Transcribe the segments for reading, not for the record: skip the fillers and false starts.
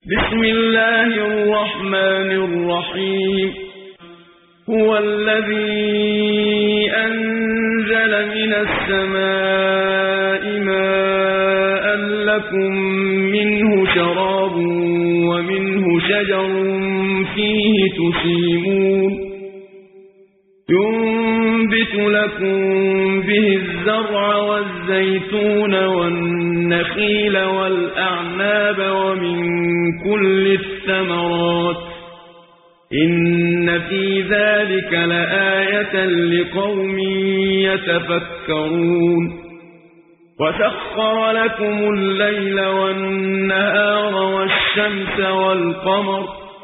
بسم الله الرحمن الرحيم. هو الذي أنزل من السماء ماء لكم منه شراب ومنه شجر فيه تسيمون ينبت لكم به الزرع والزيتون والنخيل والأعناب ومن كل الثمرات إن في ذلك لآية لقوم يتفكرون. وسخر لكم الليل والنهار والشمس والقمر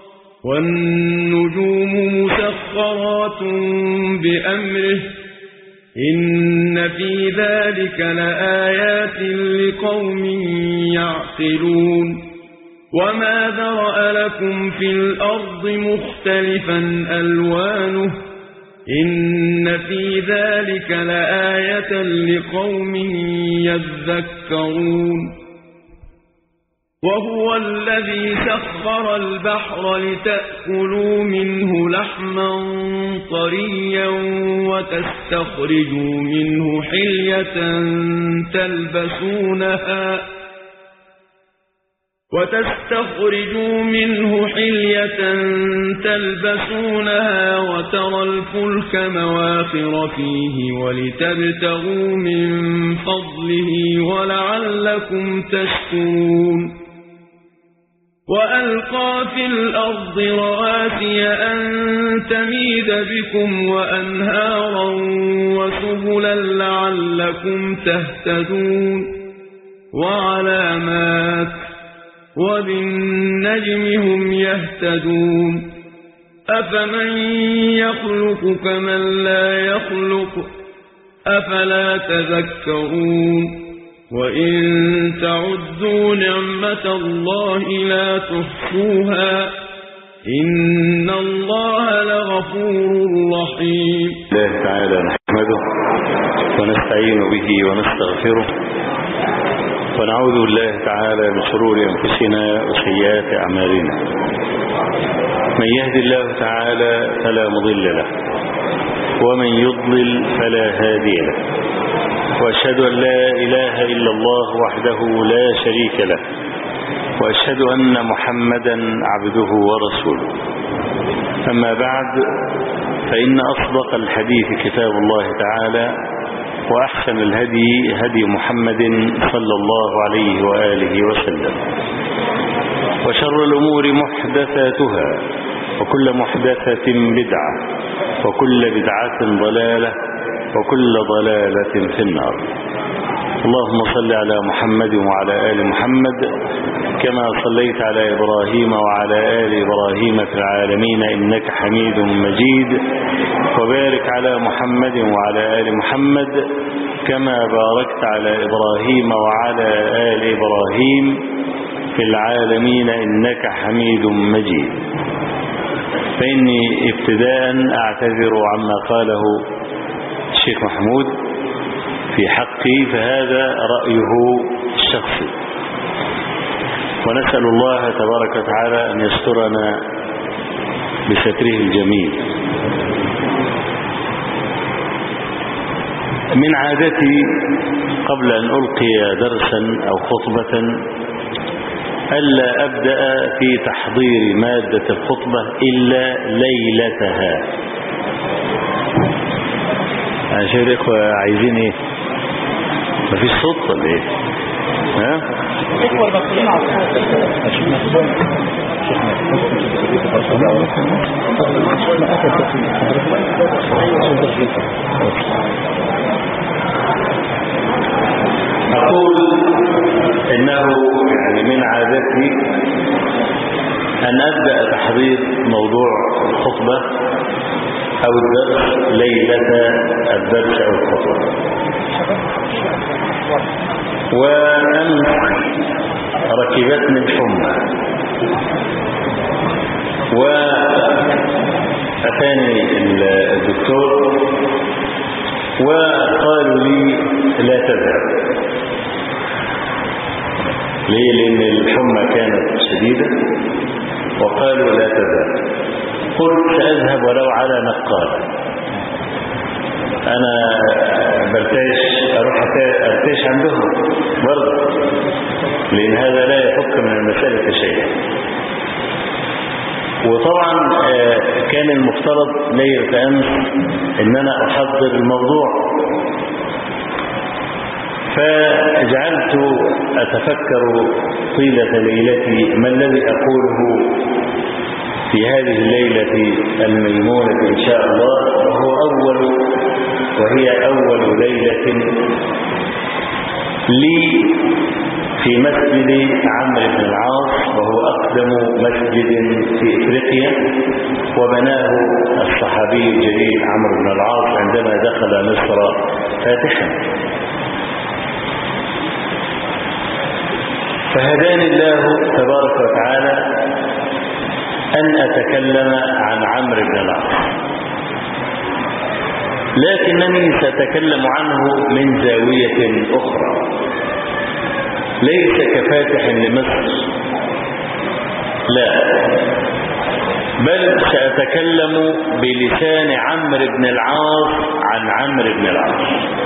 والنجوم مسخرات بأمره إن في ذلك لآيات لقوم يعقلون. وما ذرأ لكم في الأرض مختلفا ألوانه إن في ذلك لآية لقوم يذكرون. وهو الذي سخر البحر لتأكلوا منه لحما طريا وتستخرجوا منه حلية تلبسونها وترى الفلك مواخر فيه ولتبتغوا من فضله ولعلكم تشكرون. وألقى في الأرض رواسي أن تميد بكم وأنهارا وسبلا لعلكم تهتدون. وعلامات وبالنجم هم يهتدون. أفمن يخلق كمن لا يخلق أفلا تذكرون. وإن تعدوا نعمة الله لا تحصوها إن الله لغفور رحيم. الله تعالى نحمده ونستعين به ونستغفره ونعوذ بالله تعالى من شرور أنفسنا وسيئات أعمالنا. من يهد الله تعالى فلا مضل له ومن يضلل فلا هادي له. وأشهد أن لا إله إلا الله وحده لا شريك له وأشهد أن محمدا عبده ورسوله. أما بعد فإن أصدق الحديث كتاب الله تعالى وأحسن الهدي هدي محمد صلى الله عليه وآله وسلم. وشر الأمور محدثاتها وكل محدثة بدعة وكل بدعة ضلالة وكل ضلالة في النار. اللهم صل على محمد وعلى آل محمد كما صليت على إبراهيم وعلى آل إبراهيم في العالمين إنك حميد مجيد. وبارك على محمد وعلى آل محمد كما باركت على إبراهيم وعلى آل إبراهيم في العالمين إنك حميد مجيد. فإني ابتداء أعتذر عما قاله الشيخ محمود في حقي، فهذا رأيه الشخصي، ونسأل الله تبارك وتعالى أن يسترنا بستره الجميل. من عادتي قبل أن ألقي درسا أو خطبة ألا أبدأ في تحضير مادة الخطبة إلا ليلتها. عشان الإخوة عايزين إيه؟ مفيش صوت ولا إيه؟ ها؟ أقول إنه يعني من عادتي أن أبدأ تحضير موضوع الخطبة أو الدرس ليلة الدرس أو الخطبة. وأمس ركبتني الحمى وأتاني الدكتور وقالوا لي لا تذهب. ليه؟ لأن الحمى كانت شديدة وقالوا لا تذهب. قلت سأذهب ولو على نقال، أنا برتاش أروح أرتاش عندهم برضه، لأن هذا لا يفك من المسألة شيئا. وطبعا كان المفترض ليلة أمس إن أنا أحضر الموضوع، فجعلت أتفكر طيلة ليلتي ما الذي أقوله في هذه الليلة الميمونة إن شاء الله، وهي أول ليلة لي في مسجد عمرو بن العاص، وهو أقدم مسجد في إفريقيا، وبناه الصحابي الجليل عمرو بن العاص عندما دخل مصر فاتحا. فهداني الله تبارك وتعالى أن أتكلم عن عمرو بن العاص، لكنني سأتكلم عنه من زاوية أخرى، ليس كفاتح لمصر، لا، بل سأتكلم بلسان عمرو بن العاص عن عمرو بن العاص.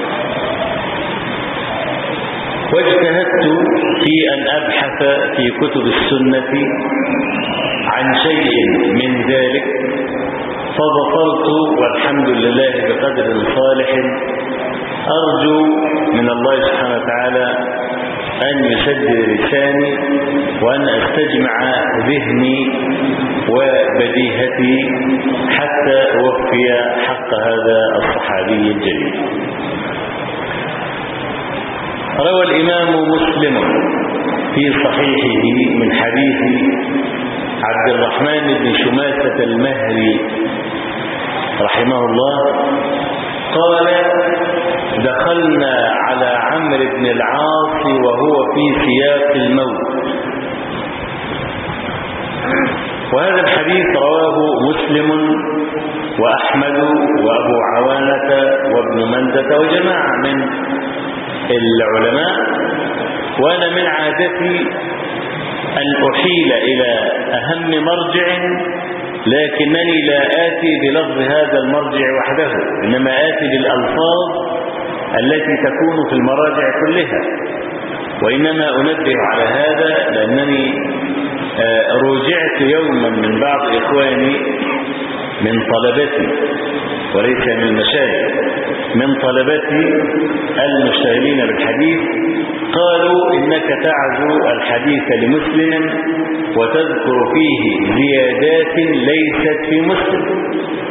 واجتهدت في أن أبحث في كتب السنة عن شيء من ذلك، فبصرت والحمد لله بقدر صالح. أرجو من الله سبحانه وتعالى أن يسدد لساني وأن أستجمع ذهني وبديهتي حتى أوفي حق هذا الصحابي الجليل. روى الإمام مسلم في صحيحه من حديث عبد الرحمن بن شماسة المهري رحمه الله قال: دخلنا على عمرو بن العاص وهو في سياق الموت. وهذا الحديث رواه مسلم وأحمد وأبو عوانة وابن مندة وجماعة من العلماء. وأنا من عادتي أن أحيل إلى أهم مرجع، لكنني لا آتي بلفظ هذا المرجع وحده، إنما آتي بالألفاظ التي تكون في المراجع كلها. وإنما أنبه على هذا لأنني رجعت يوما من بعض إخواني من طلبتي، وليس من المشايخ، من طلبتي المشتغلين بالحديث، قالوا إنك تعزو الحديث لمسلم وتذكر فيه زيادات ليست في مسلم.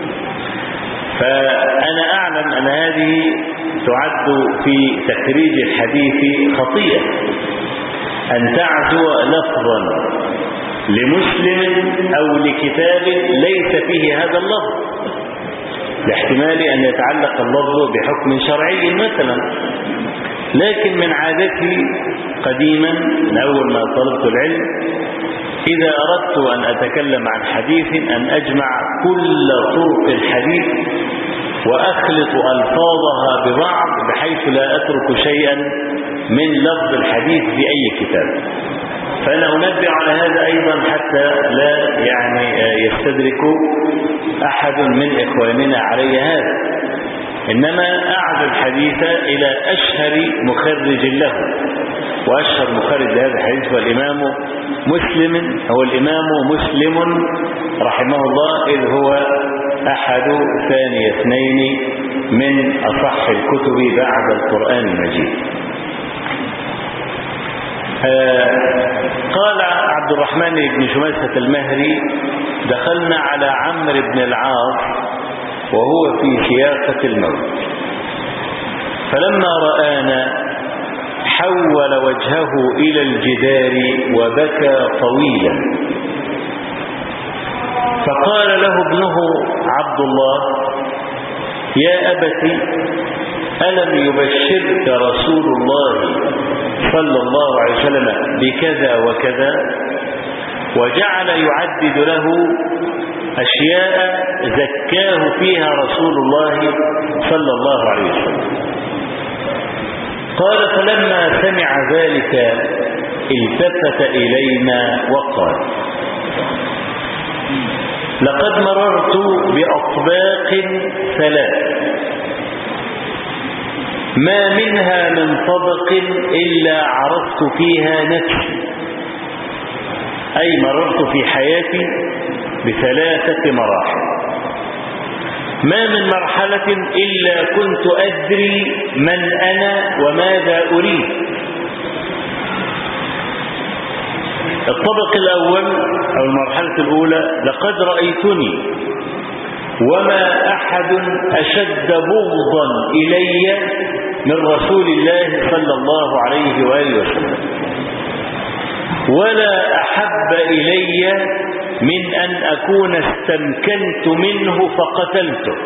فأنا أعلم أن هذه تعد في تخريج الحديث خطيئة، أن تعزو لفظا لمسلم أو لكتاب ليس فيه هذا اللفظ، لاحتمال أن يتعلق اللفظ بحكم شرعي مثلا. لكن من عادتي قديما من أول ما طلبت العلم، إذا أردت أن أتكلم عن حديث أن أجمع كل طرق الحديث وأخلط ألفاظها ببعض بحيث لا أترك شيئا من لفظ الحديث في أي كتاب. فأنا أنبه على هذا أيضا حتى لا يستدرك أحد من إخواننا علي هذا، إنما أعزو الحديث إلى أشهر مخرج له، وأشهر مخرج لهذا الحديث هو الإمام مسلم رحمه الله، إذ هو أحد ثاني اثنين من أصح الكتب بعد القرآن المجيد. قال عبد الرحمن بن شماسة المهري: دخلنا على عمرو بن العاص وهو في سياقة الموت، فلما رآنا حول وجهه إلى الجدار وبكى طويلا، فقال له ابنه عبد الله: يا أبت، ألم يبشرك رسول الله صلى الله عليه وسلم بكذا وكذا؟ وجعل يعدد له أشياء زكاه فيها رسول الله صلى الله عليه وسلم. قال: فلما سمع ذلك التفت إلينا وقال: لقد مررت بأطباق 3 ما منها من طبق إلا عرفت فيها نفسي، أي مررت في حياتي ب3 مراحل، ما من مرحلة إلا كنت أدري من أنا وماذا أريد. الطبق الأول أو المرحلة الأولى: لقد رأيتني وما أحد أشد بغضا إلي من رسول الله صلى الله عليه وآله وسلم، ولا أحب إلي من أن أكون استمكنت منه فقتلته،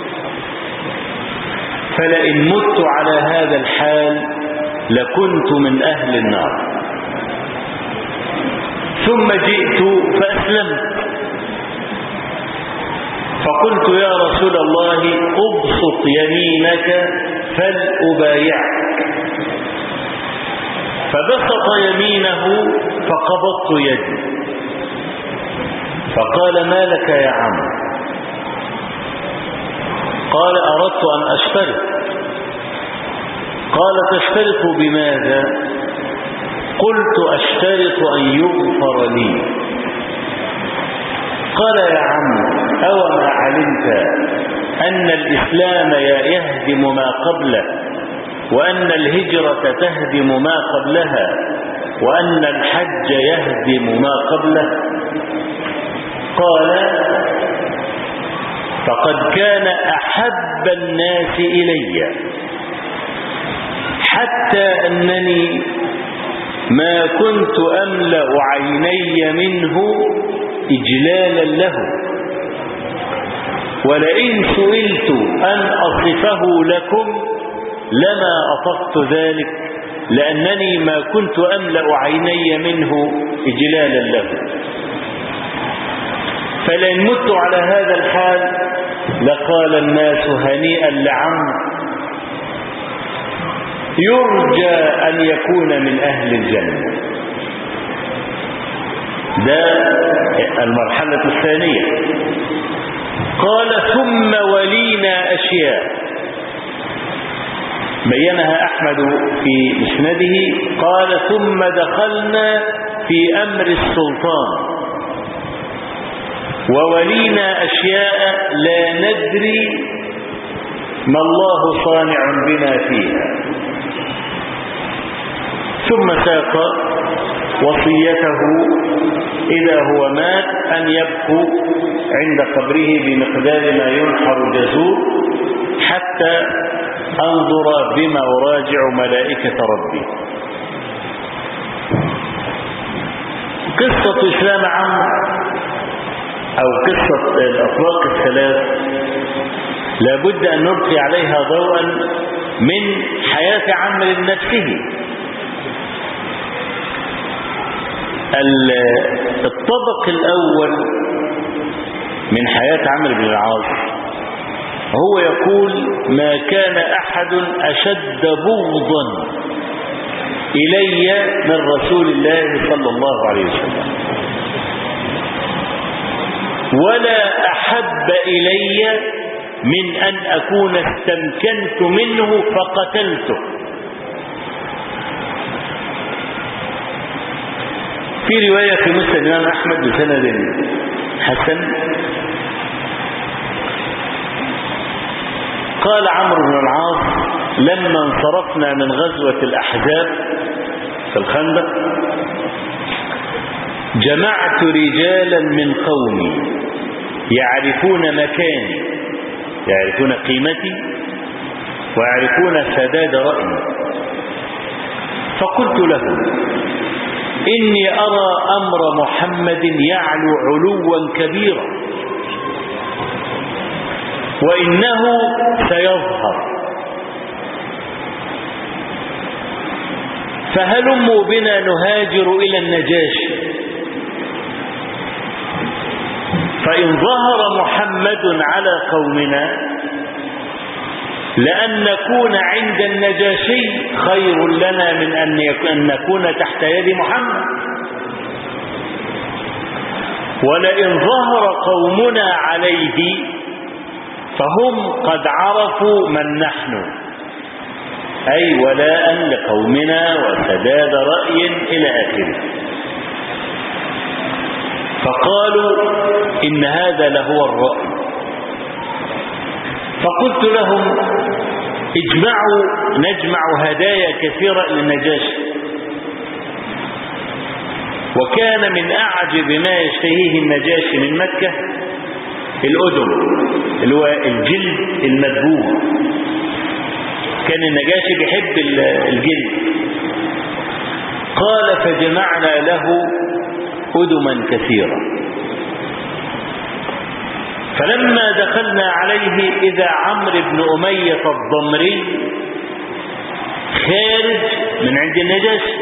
فلئن مت على هذا الحال لكنت من أهل النار. ثم جئت فأسلمت، فقلت: يا رسول الله أبسط يمينك فلأبايعك. فبسط يمينه فقبضت يدي، فقال: ما لك يا عم؟ قال: أردت أن أشترط. قال: تشترط بماذا؟ قلت: أشترط أن يغفر لي. قال: يا عم، أوما علمت أن الإسلام يهدم ما قبله، وأن الهجرة تهدم ما قبلها، وأن الحج يهدم ما قبله؟ قال: فقد كان أحب الناس إلي حتى أنني ما كنت أملأ عيني منه إجلالا له، ولئن سئلت أن أصفه لكم لما أطقت ذلك، لأنني ما كنت أملأ عيني منه إجلالا له. فلئن مت على هذا الحال لقال الناس: هنيئا لعمرو، يرجى أن يكون من أهل الجنة. ده المرحلة الثانية. قال: ثم ولينا أشياء بينها أحمد في مسنده. قال: ثم دخلنا في أمر السلطان وولينا أشياء لا ندري ما الله صانع بنا فيها. ثم ساق وصيته إذا هو مات أن يبقوا عند قبره بمقدار ما ينحر جزور حتى أنظر بما أراجع ملائكة ربي. قصة إسلام عمرو أو قصة الأطلاق 3 لابد أن نلقي عليها ضوءا من حياة عمرو نفسه. الطبق الأول من حياة عمرو بن العاص هو يقول: ما كان أحد أشد بغضا إلي من رسول الله صلى الله عليه وسلم، ولا أحب إلي من أن أكون استمكنت منه فقتلته. في رواية في مسند الإمام أحمد بسند حسن قال عمرو بن العاص: لما انصرفنا من غزوة الأحزاب في الخندق جمعت رجالا من قومي يعرفون مكاني، يعرفون قيمتي، ويعرفون سداد رأيي، فقلت لهم: إني أرى أمر محمد يعلو علوا كبيرا، وإنه سيظهر، فهلموا بنا نهاجر إلى النجاشي، فإن ظهر محمد على قومنا لأن نكون عند النجاشي خير لنا من أن نكون تحت يد محمد. ولئن ظهر قومنا عليه فهم قد عرفوا من نحن، أي ولاء لقومنا وسداد رأي إلى آخره. فقالوا إن هذا لهو الرأي. فقلت لهم نجمع هدايا كثيرة للنجاشي. وكان من أعجب ما يشتهيه النجاشي من مكة الأدم، اللي هو الجلد المدبوغ. كان النجاشي بيحب الجلد. قال فجمعنا له أدما كثيرة. فلما دخلنا عليه إذا عمرو بن أمية الضمري خارج من عند النجاشي.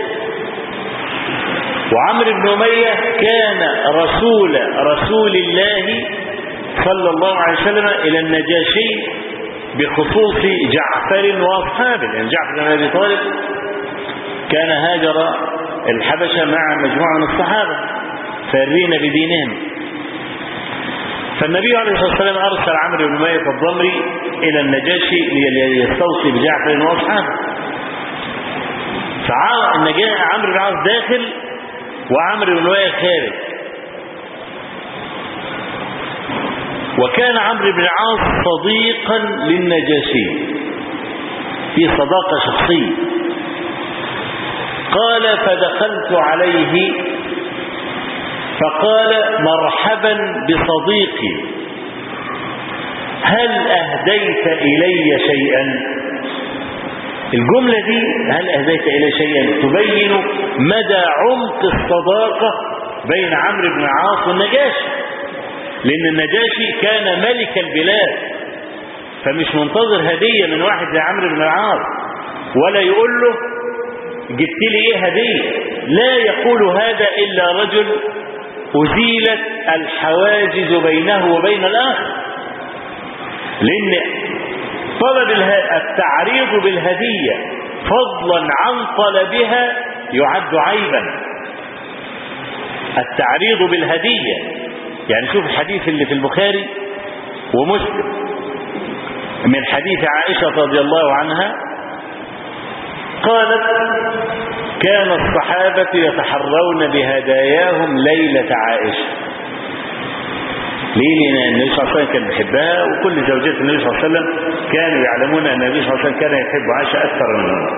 وعمرو بن أمية كان رسول الله صلى الله عليه وسلم إلى النجاشي بخصوص جعفر وأصحابه، لأن جعفر بن أبي طالب كان هاجر الحبشة مع مجموعة من الصحابة فارين بدينهم. فالنبي عليه الصلاة والسلام أرسل عمرو بن أمية الضمري إلى النجاشي ليستوصي بجعفر وأصحابه. عمرو بن العاص داخل وعمرو بن أمية خارج. وكان عمرو بن العاص صديقا للنجاشي في صداقة شخصية. قال فدخلت عليه فقال مرحبا بصديقي، هل أهديت إلي شيئا؟ الجملة دي هل أهديت إلي شيئا تبين مدى عمق الصداقة بين عمرو بن العاص والنجاشي، لأن النجاشي كان ملك البلاد، فمش منتظر هدية من واحد زي عمرو بن العاص، ولا يقول له جبت لي ايه هدية. لا يقول هذا إلا رجل أزيلت الحواجز بينه وبين الآخر، لأن طلب التعريض بالهدية فضلا عن طلبها يعد عيبا. التعريض بالهدية، يعني شوف الحديث اللي في البخاري ومسلم من حديث عائشة رضي الله عنها قالت كان الصحابة يتحرون بهداياهم ليلة عائشة. ليه؟ لأن النبي صلى الله عليه وسلم كان بيحبها، وكل زوجات النبي صلى الله عليه وسلم كانوا يعلمون أن النبي صلى الله عليه وسلم كان يحب عائشة أكثر منهم.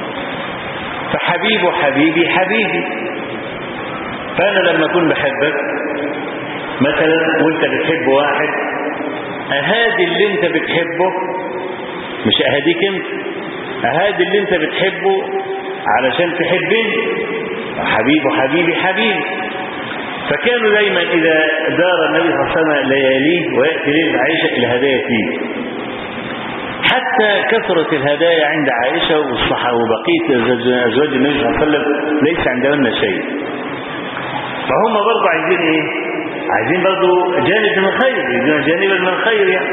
فحبيب حبيبي حبيبي. فأنا لما أكون بحبك مثلا وانت بتحب واحد، أهادي اللي انت بتحبه، مش أهديك انت، أهادي اللي انت بتحبه علشان تحبني. حبيبي حبيبي. فكانوا دايما إذا دار النبي صلى الله عليه وسلم لياليه ويأتي ليلة عائشة الهدايا فيه. حتى كثرة الهدايا عند عائشة والصحابة وبقية أزواج النبي صلى الله عليه وسلم ليس عندهن شيء. فهم برضو عايزين ايه؟ عايزين برضو جانب من الخير، يريدون جانبا من الخير يعني.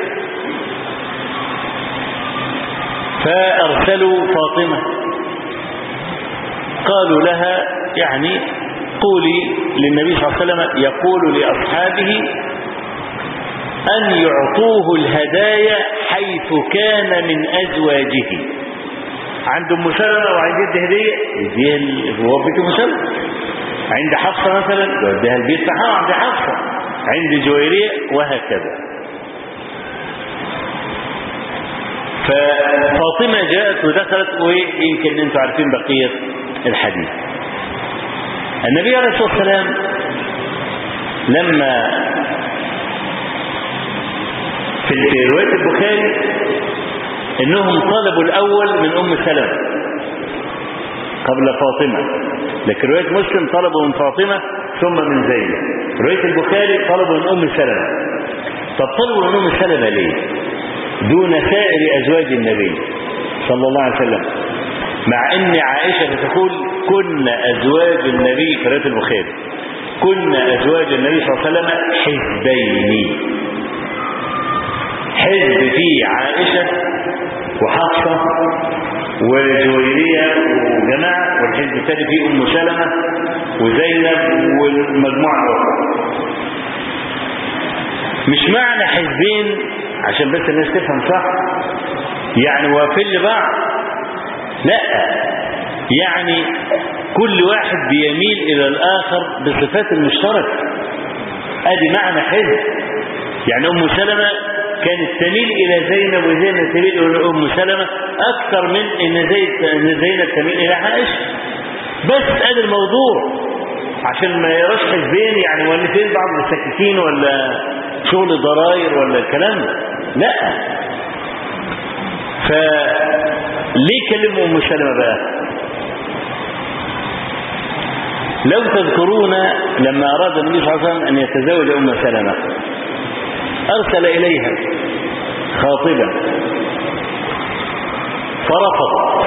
فأرسلوا فاطمة قالوا لها يعني قولي للنبي صلى الله عليه وسلم يقول لأصحابه أن يعطوه الهدايا حيث كان من أزواجه. عند أم سلمة وعايز يدي هدية يديها هو بيت أم سلمة. عند حفصة مثلا يوديها البيت بتاعها عند حفصة، عند جويرية وهكذا. ففاطمة جاءت ودخلت، ويمكن انتم عارفين بقية الحديث. النبي عليه الصلاة والسلام لما في رواية البخاري انهم طلبوا الاول من ام سلمة قبل فاطمة، لكن رواية مسلم طلبوا من فاطمة ثم من زينب. رواية البخاري طلبوا من ام سلمة. طب طلبوا من ام سلمة ليه دون سائر ازواج النبي صلى الله عليه وسلم، مع ان عائشة تقول كن ازواج النبي في رواية البخاري كن ازواج النبي صلى الله عليه وسلم حزبين، حزب فيه عائشة وحفصة وجويرية وجماعة، والحزب الثاني فيه أم سلمة وزينب والمجموعة الأخرى. مش معنى حزبين عشان بس الناس تفهم صح يعني وافل لبعض، لا، يعني كل واحد بيميل إلى الآخر بصفات المشتركة. ادي معنى حزب. يعني أم سلمة كانت تميل إلى زينب وزينب تميل إلى أم سلمة أكثر من إن زينب تميل إلى عائشة. بس ادي الموضوع عشان ما يراش حزبين يعني ولا فين بعض السكاكين ولا شغل ضراير ولا الكلام ده، لا. فليه كلموا أم سلمة بقى؟ لو تذكرون لما أراد النبي صلى الله عليه وسلم أن يتزوج أم سلمة أرسل إليها خاطبا فرفضت.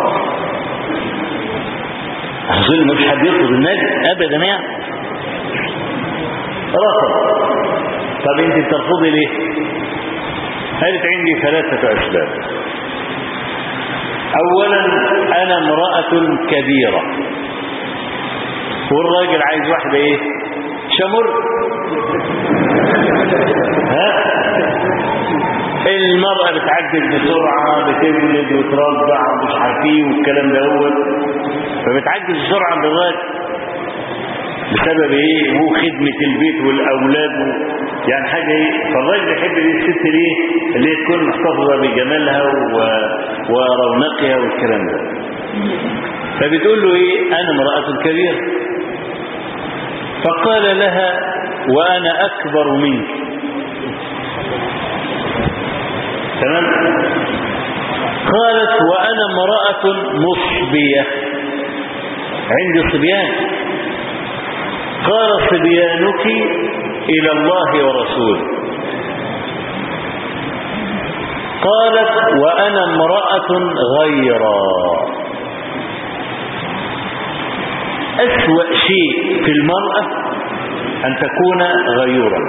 أظن مش حد يرفض النبي أبدا يعني. رفض. طب أنت بترفضي ليه؟ قالت عندي 3 أسباب. أولا أنا امرأة كبيرة، والراجل عايز واحدة ايه؟ شمر. ها؟ المرأة بتعجز بسرعة، بتولد وترضع ومش عارفين والكلام ده هو، فبتعجز بسرعة عند الراجل بسبب ايه؟ هو خدمة البيت والأولاد يعني حاجة ايه؟ فالراجل يحب الست ليه؟ اللي تكون محتفظة بجمالها ورونقها والكلام ده. فبتقول له ايه؟ أنا امرأة كبيرة. فقال لها وأنا أكبر منك. تمام. قالت وأنا امرأة مصبية، عندي صبيان. قال صبيانك إلى الله ورسوله. قالت وأنا امرأة غيرا. أسوأ شيء في المرأة أن تكون غيورا.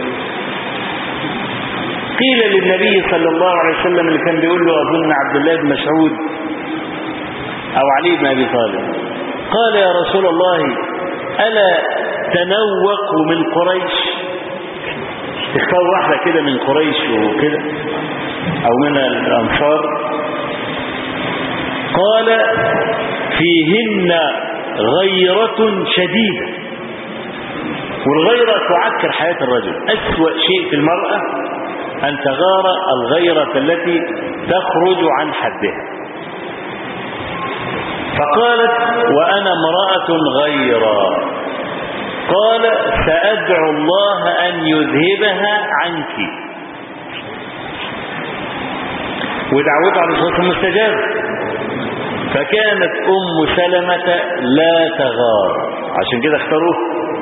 قيل للنبي صلى الله عليه وسلم اللي كان بيقول له أظن عبد الله بن مسعود أو علي بن أبي طالب، قال يا رسول الله ألا تنوق من قريش، تختار واحدة كده من قريش وكده أو من الأنصار. قال فيهن غيرة شديدة، والغيرة تعكر حياة الرجل. أسوأ شيء في المرأة أن تغار الغيرة التي تخرج عن حدها. فقالت وأنا امرأة غيرة. قال سأدعو الله أن يذهبها عنك. ودعوته عليه الصلاة والسلام مستجابة. فكانت أم سلمة لا تغار، عشان كده اختاروه،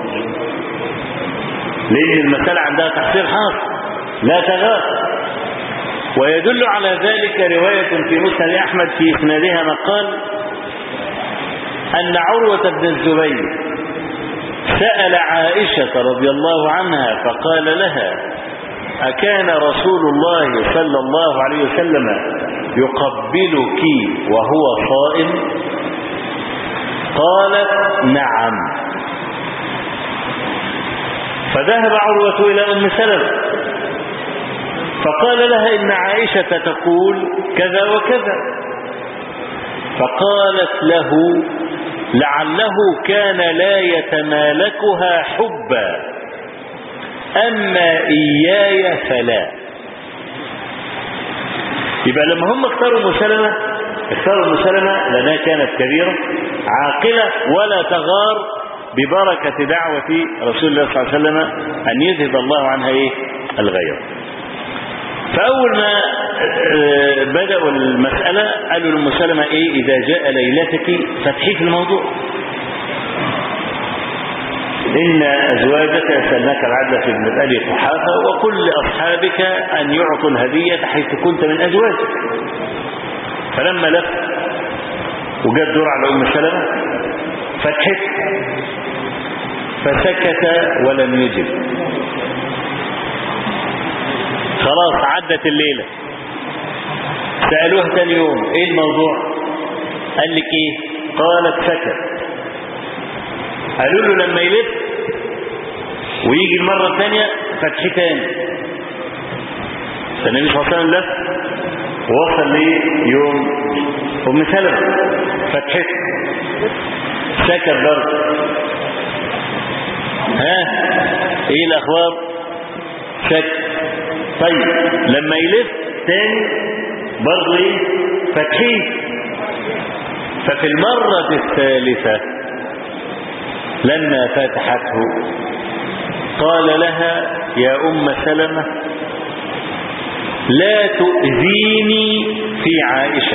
لأن المسألة عندها تحصيل حاصل، لا تغار. ويدل على ذلك رواية في مسند أحمد في إسنادها مقال أن عروة بن الزبير سأل عائشة رضي الله عنها فقال لها أكان رسول الله صلى الله عليه وسلم يقبلك وهو صائم؟ قالت نعم. فذهب عروة إلى أم سلمة فقال لها إن عائشة تقول كذا وكذا. فقالت له لعله كان لا يتمالكها حبا، أما إياي فلا. يبقى لما هم اختاروا أم سلمة لأنها كانت كبيرة عاقلة ولا تغار ببركة دعوة رسول الله صلى الله عليه وسلم أن يذهب الله عنها إيه؟ الغير. فأول ما بدأوا المسألة قالوا لأم سلمة إيه؟ إذا جاء ليلتك فتحي في الموضوع، إن أزواجك يسألناك العدل في ابن أبي قحافة وقل لأصحابك أن يعطوا الهدية حيث كنت من أزواجك. فلما لف وجاء الدور على أم سلمة فتحت فسكت ولم يجب. خلاص عدت الليلة، سألوها تاني يوم ايه الموضوع؟ قال لك ايه؟ قالت سكت. قالوا له لما يلف ويجي المرة الثانية فتح تاني. فالنبي صلى الله عليه وسلم لف ووصل ليوم أم سلمة فتحت سكت برضه. ها ايه الأخبار؟ سكت. طيب لما يلف تاني برضه ايه؟ فتحيت. ففي المرة الثالثة لما فتحته قال لها يا أم سلمة لا تؤذيني في عائشة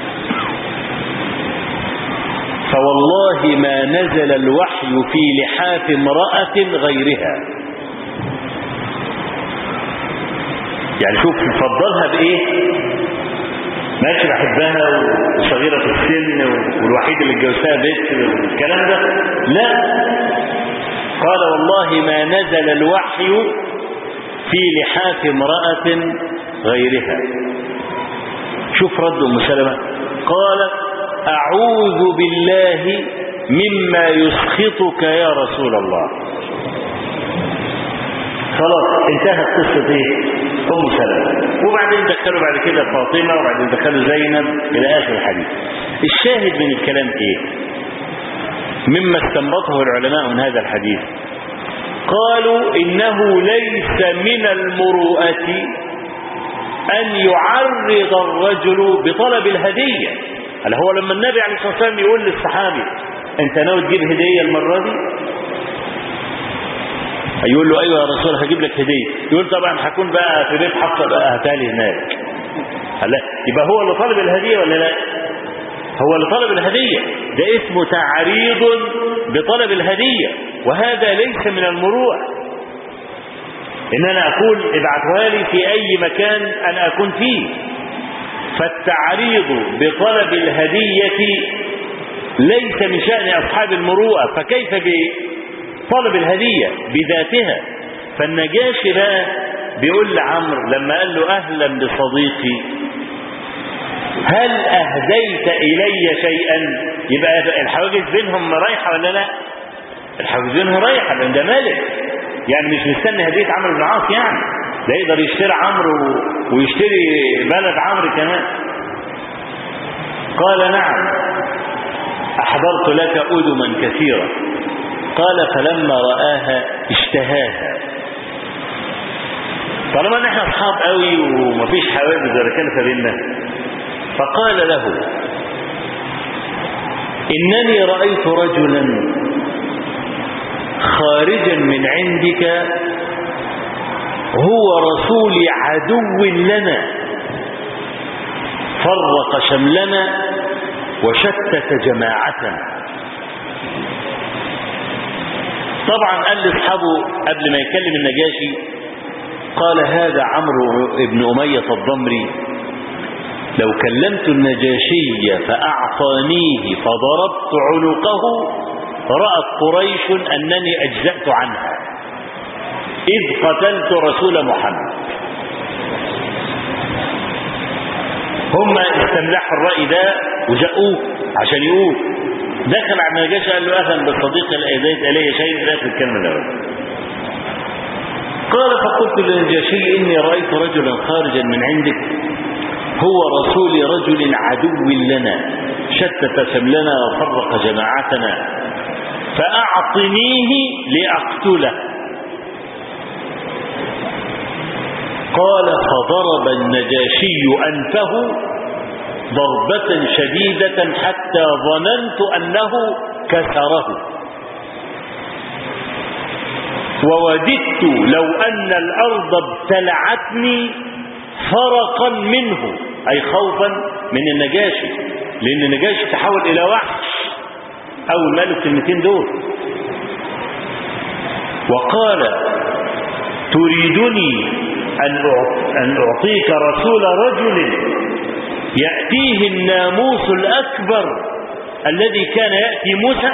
فوالله ما نزل الوحي في لحاف امرأة غيرها. يعني شوف فضلها بإيه؟ ماشي بحبها وصغيرة في السن والوحيد اللي اتجوزها بنت والكلام ده، لا، قال والله ما نزل الوحي في لحاف امرأة غيرها. شوف رد أم سلمة، قالت أعوذ بالله مما يسخطك يا رسول الله. خلاص انتهت قصة ايه؟ أم سلمة. وبعدين دخلوا بعد كده فاطمة وبعدين دخلوا زينب إلى آخر الحديث. الشاهد من الكلام ايه؟ مما استنبطه العلماء من هذا الحديث قالوا إنه ليس من المروءة أن يعرض الرجل بطلب الهدية. هل هو لما النبي عليه الصلاة والسلام يقول للصحابي أنت ناوي تجيب هدية المرة دي؟ يقول له أيوة يا رسول هجيب لك هدية. يقول طبعا هكون بقى في بيت حفصة بقى هتالي هناك. لا، يبقى هو اللي طلب الهدية ولا لا؟ هو اللي طلب الهدية، ده اسمه تعريض بطلب الهدية، وهذا ليس من المروءة إن أنا أقول ابعثها لي في أي مكان أنا أكون فيه. فالتعريض بطلب الهدية ليس من شأن أصحاب المروءة، فكيف بطلب الهدية بذاتها؟ فالنجاشي بقى بيقول لعمرو لما قال له أهلا بصديقي هل أهديت إلي شيئا؟ يبقى الحواجز بينهم رايحة ولا لا؟ الحواجز بينهم رايحة لأن ده مالك، يعني مش مستني هدية عمرو بن العاص، يعني ده يقدر يشتري عمرو ويشتري بلد عمرو كمان. قال نعم أحضرت لك أدما كثيرة. قال فلما رآها اشتهاها. طالما ان احنا اصحاب قوي ومفيش حواجز ولا كلفة بيننا، فقال له إنني رأيت رجلا خارجا من عندك هو رسول عدو لنا فرق شملنا وشتت جماعتنا. طبعا قال لاصحابه قبل ما يكلم النجاشي قال هذا عمرو بن أمية الضمري لو كلمت النجاشي فأعطانيه فضربت عنقه رأت قريش أنني أجزأت عنها إذ قتلت رسول محمد. هم استملحوا الرأي ده وجاءوه عشان يقول. دخل على النجاشي قال له أهلا بالصديق الأيديت إلي شيء لا في الكلمة الأولى. قال فقلت للنجاشي إني رأيت رجلا خارجا من عندك هو رسول رجل عدو لنا شتت شملنا وفرق جماعتنا فأعطنيه لأقتله. قال فضرب النجاشي أنفه ضربة شديدة حتى ظننت أنه كسره ووددت لو أن الأرض ابتلعتني فرقا منه، أي خوفا من النجاشي، لأن النجاشي تحول إلى وحش أول ما قالوا الكلمتين دول. وقال تريدني أن أعطيك رسول رجل يأتيه الناموس الأكبر الذي كان يأتي موسى؟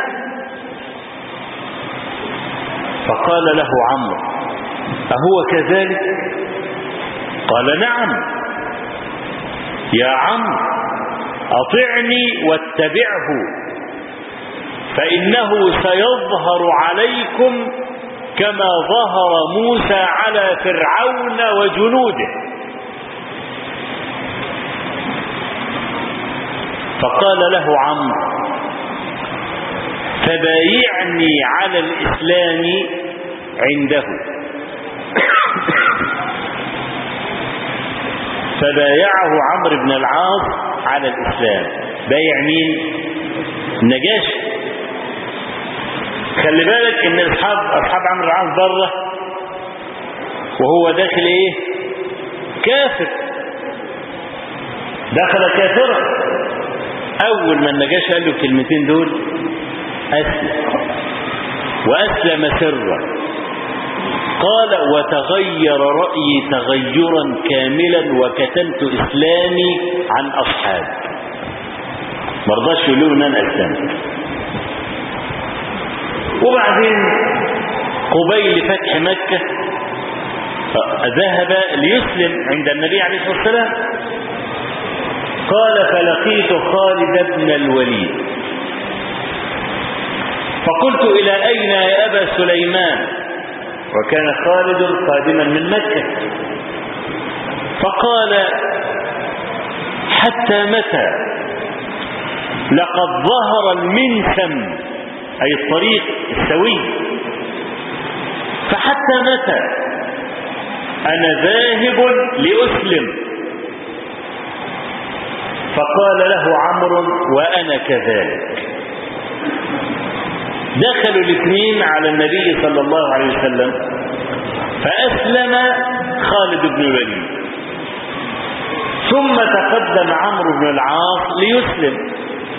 فقال له عمرو أهو كذلك؟ قال نعم. يا عمرو أطعني واتبعه فإنه سيظهر عليكم كما ظهر موسى على فرعون وجنوده. فقال له عمرو فبايعني على الإسلام عنده. فبايعه عمرو بن العاص على الإسلام. بايع مين؟ النجاشي. خلي بالك ان اصحاب عمرو بن العاص بره وهو داخل ايه؟ كافر. دخل كافرا. اول ما النجاشي قال له الكلمتين دول اسلم، واسلم سرا. قال وتغير رأيي تغيرا كاملا وكتمت إسلامي عن أصحابي. مرضاش يقولوا ان انا اسلمت. وبعدين قبيل فتح مكة ذهب ليسلم عند النبي عليه الصلاة والسلام. قال فلقيت خالد بن الوليد فقلت إلى أين يا أبا سليمان؟ وكان خالد قادما من مكة. فقال حتى متى؟ لقد ظهر المنسم أي الطريق السوي. فحتى متى؟ أنا ذاهب لأسلم. فقال له عمرو وأنا كذلك. دخلوا الاثنين على النبي صلى الله عليه وسلم فأسلم خالد بن الوليد. ثم تقدم عمرو بن العاص ليسلم.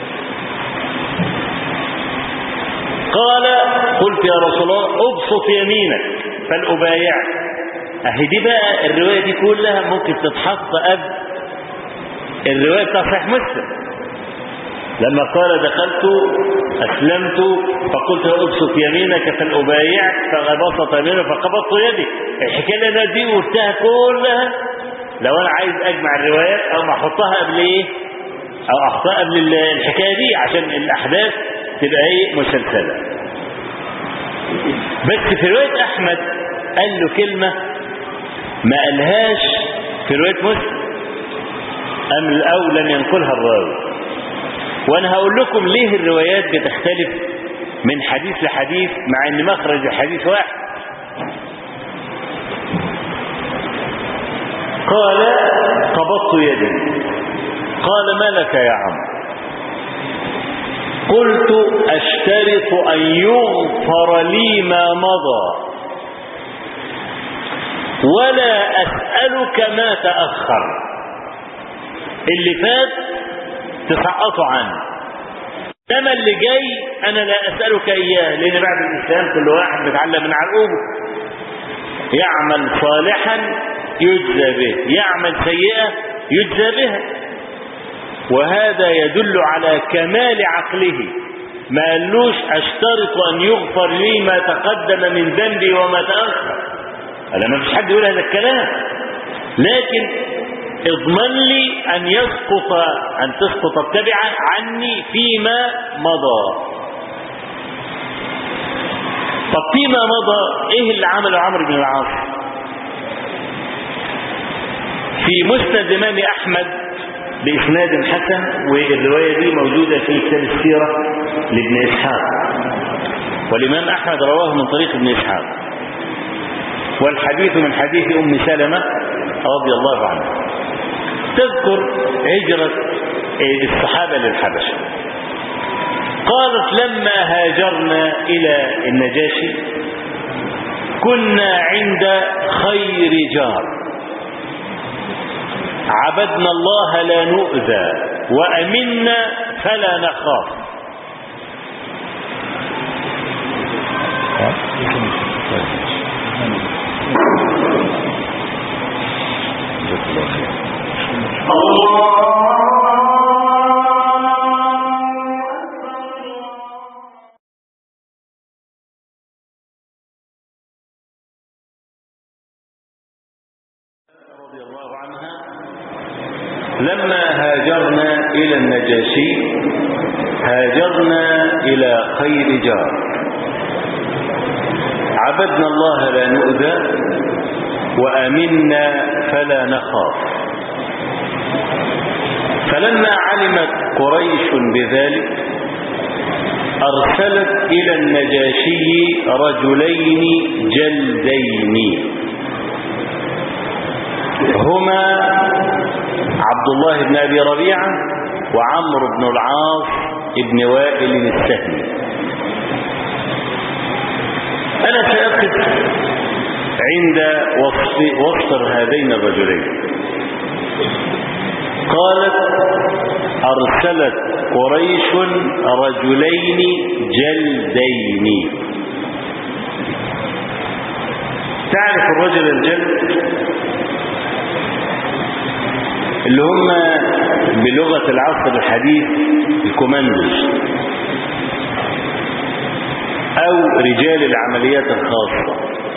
قال قلت يا رسول الله ابسط يمينك فلأبايعك. اهي دي بقى الرواية دي كلها ممكن تتحط قبل الرواية بتاع صحيح مسلم لما قال دخلت أسلمت فقلت ابسط يمينك فلأبايعك فبسط يمينه فقبضت يدي. الحكاية اللي أنا دي قلتها كلها لو أنا عايز أجمع الروايات أو ما أحطها قبل إيه أو أحطها قبل الحكاية دي عشان الأحداث تبقى ايه مسلسلة. بس في رواية احمد قال له كلمة ما قالهاش في رواية مسلم او لم ينقلها الراوي. وانا هقول لكم ليه الروايات بتختلف من حديث لحديث مع ان مخرج الحديث واحد. قال قبضت يدي. قال ما لك يا عم؟ قلت أشترط أن يغفر لي ما مضى ولا أسألك ما تأخر. اللي فات تسقطوا عنه، إنما اللي جاي أنا لا أسألك إياه، لأن بعد الإسلام كل واحد بيتعلم من عقوبه. يعمل صالحا يجزى به، يعمل سيئة يجزى بها. وهذا يدل على كمال عقله. ما قالوش اشترط ان يغفر لي ما تقدم من ذنبي وما تأخر. هذا ما فيش حد يقول هذا الكلام، لكن اضمن لي ان تسقط التبعة عني فيما مضى. طب فيما مضى ايه اللي عمله عمرو بن العاص؟ في مسند الإمام أحمد بإسناد حسن، والرواية دي موجودة في كتاب السيرة لابن إسحاق، والإمام أحمد رواه من طريق ابن إسحاق، والحديث من حديث أم سلمة رضي الله عنها تذكر هجرة الصحابة للحبشة. قالت لما هاجرنا إلى النجاشي كنا عند خير جار، عبدنا الله لا نؤذى وأمنا فلا نخاف. رضي الله عنها لما هاجرنا إلى النجاشي هاجرنا إلى خير جار، عبدنا الله لا نؤذى وأمنا فلا نخاف. فلما علمت قريش بذلك أرسلت إلى النجاشي رجلين جلدين هما عبد الله بن أبي ربيعة وعمرو بن العاص بن وائل السهمي. أنا سأقف عند وصف هذين الرجلين. قالت أرسلت قريش رجلين جلدين. تعرف الرجل الجلد اللي هم بلغة العصر الحديث الكوماندوز أو رجال العمليات الخاصة،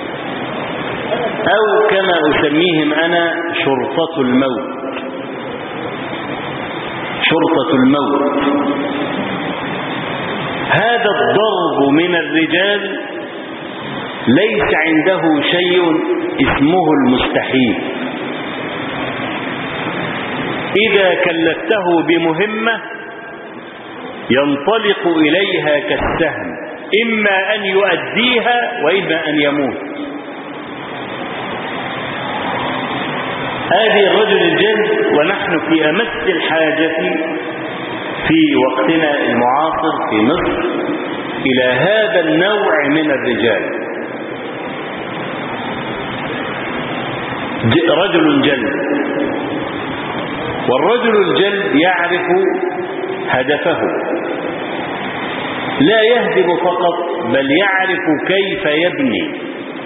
أو كما أسميهم أنا شرطة الموت. شرطة الموت هذا الضرب من الرجال ليس عنده شيء اسمه المستحيل. إذا كلفته بمهمة ينطلق إليها كالسهم، إما أن يؤديها وإما أن يموت. هذه الرجل الجلد، ونحن في أمس الحاجة في وقتنا المعاصر في مصر إلى هذا النوع من الرجال. رجل جلد، والرجل الجلد يعرف هدفه، لا يهدم فقط بل يعرف كيف يبني.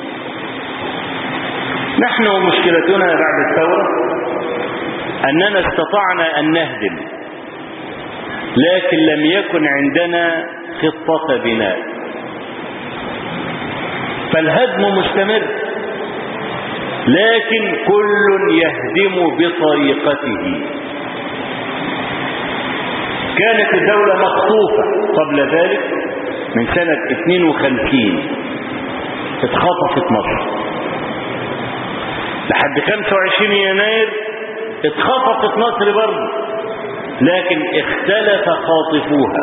نحن مشكلتنا بعد الثورة أننا استطعنا أن نهدم، لكن لم يكن عندنا خطة بناء، فالهدم مستمر، لكن كل يهدم بطريقته. كانت الدولة مخطوفة قبل ذلك من سنة 52 اتخطفت مصر لحد 25 يناير اتخطفت مصر برضه، لكن اختلف خاطفوها.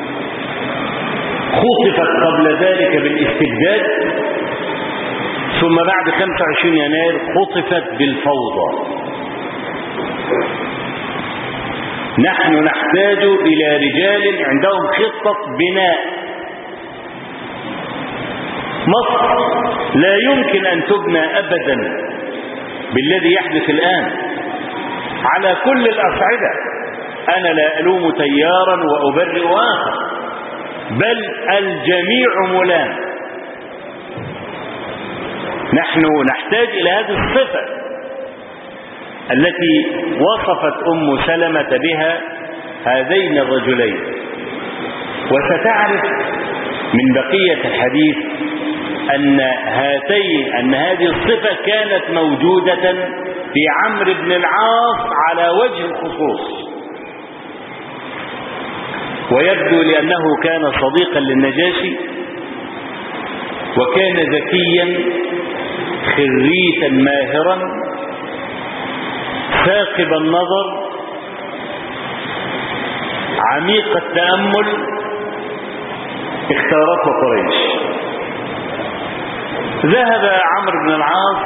خطفت قبل ذلك بالاستبداد، ثم بعد 25 يناير خطفت بالفوضى. نحن نحتاج إلى رجال عندهم خطة بناء. مصر لا يمكن أن تبنى أبدا بالذي يحدث الآن على كل الأصعدة. أنا لا ألوم تيارا وأبرئ آخر، بل الجميع ملام. نحن نحتاج إلى هذه الصفة التي وصفت أم سلمة بها هذين الرجلين. وستعرف من بقية الحديث أن هذه الصفة كانت موجودة في عمرو بن العاص على وجه الخصوص، ويبدو لأنه كان صديقا للنجاشي، وكان ذكيا خريتا ماهرا ثاقب النظر عميق التأمل، اختارته قريش. ذهب عمرو بن العاص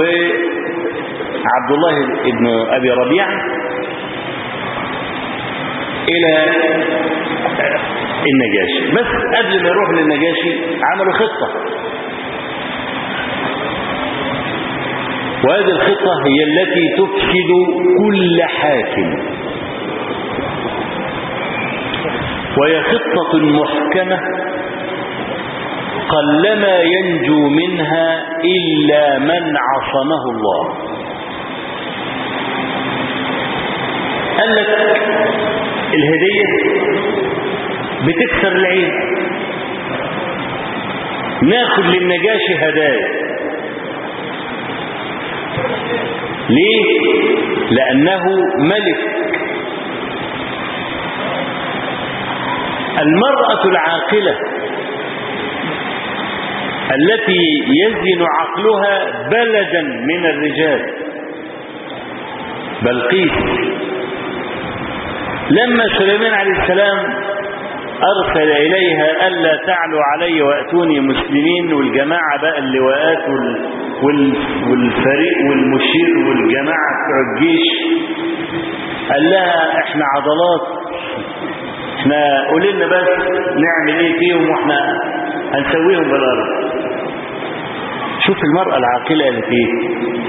وعبد الله بن أبي ربيعة إلى النجاشي، بس قبل ما يروح للنجاشي عملوا خطة، وهذه الخطة هي التي تفسد كل حاكم، وهي خطة محكمة قلما ينجو منها إلا من عصمه الله. قال لك الهدية بتكسر العين، ناخد للنجاشي هدايا، ليه؟ لأنه ملك. المرأة العاقلة التي يزن عقلها بلدا من الرجال بلقيس، لما سليمان عليه السلام أرسل إليها ألا تعلوا علي وأتوني مسلمين، والجماعة بقى اللواءات والفريق والمشير والجماعة بتوع الجيش، قال لها احنا عضلات، احنا قولنا بس نعمل ايه فيهم واحنا هنسويهم بالارض. شوف المرأة العاقلة قالت ايه؟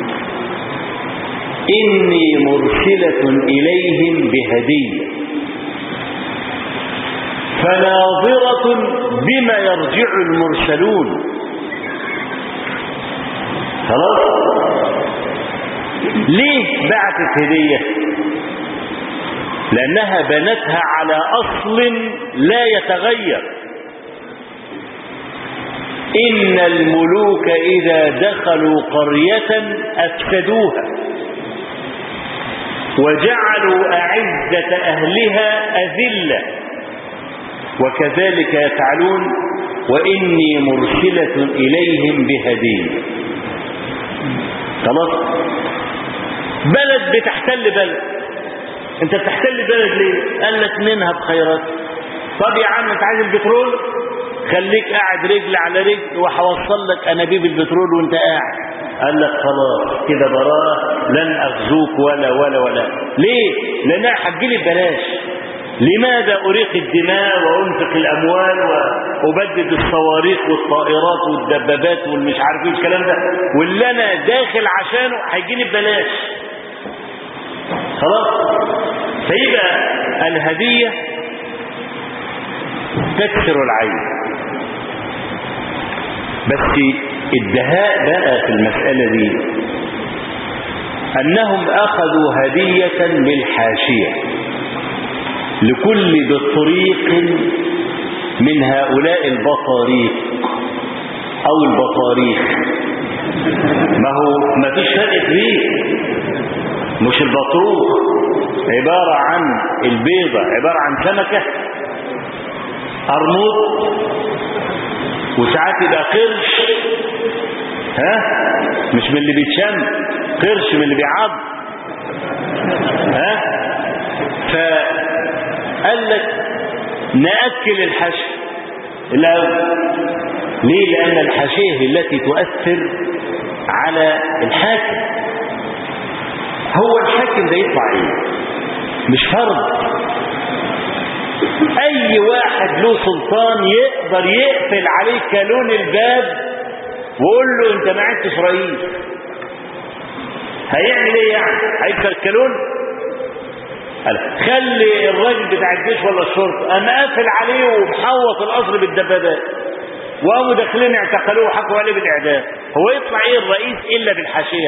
اني مرسلة اليهم بهدية فناظرة بما يرجع المرسلون. خلاص، ليه بعتت هدية؟ لأنها بنتها على أصل لا يتغير. إن الملوك إذا دخلوا قرية أفسدوها وجعلوا أعزة أهلها أذلة وكذلك يفعلون وإني مرسلة إليهم بهدية. خلاص، بلد بتحتل بلد، انت بتحتل بلد ليه؟ قال لك منها بخيرات. طب يا عم انت عايز البترول، خليك قاعد رجل على رجل وهوصل لك انابيب البترول وانت قاعد. قال لك خلاص كده براءة، لن اغزوك ولا ولا ولا. ليه؟ لانها هتجيلي ببلاش. لماذا اريق الدماء وانفق الاموال وابدد الصواريخ والطائرات والدبابات والمش عارف ايه الكلام ده، واللي انا داخل عشانه هيجيني ببلاش. خلاص، فيبقى الهدية تكسر العين. بس الدهاء بقى في المسألة دي أنهم أخذوا هدية بالحاشية لكل بالطريق من هؤلاء البطاريق أو البطاريخ. ما فيش فرق كبير. مش البطروخ عبارة عن البيضة، عبارة عن سمكة قرموط وساعات يبقى قرش، مش من اللي بيتشم، قرش من اللي بيعض. فقال لك نأكل الحشي الأول. ليه؟ لأن الحشيه التي تؤثر على الحاكم. هو الحاكم ده يطلع ايه؟ مش فرض. اي واحد له سلطان يقدر يقفل عليك كالون الباب ويقول له انت ما عدتش رئيس. هيعمل ايه يعني؟ هيكسر الكالون؟ خلي الراجل بتاع الجيش ولا الشرطه قام قافل عليه ومحوط القصر بالدبابات وقاموا داخلين اعتقلوه وحكوا عليه بالاعدام. هو يطلع ايه الرئيس الا بالحاشيه؟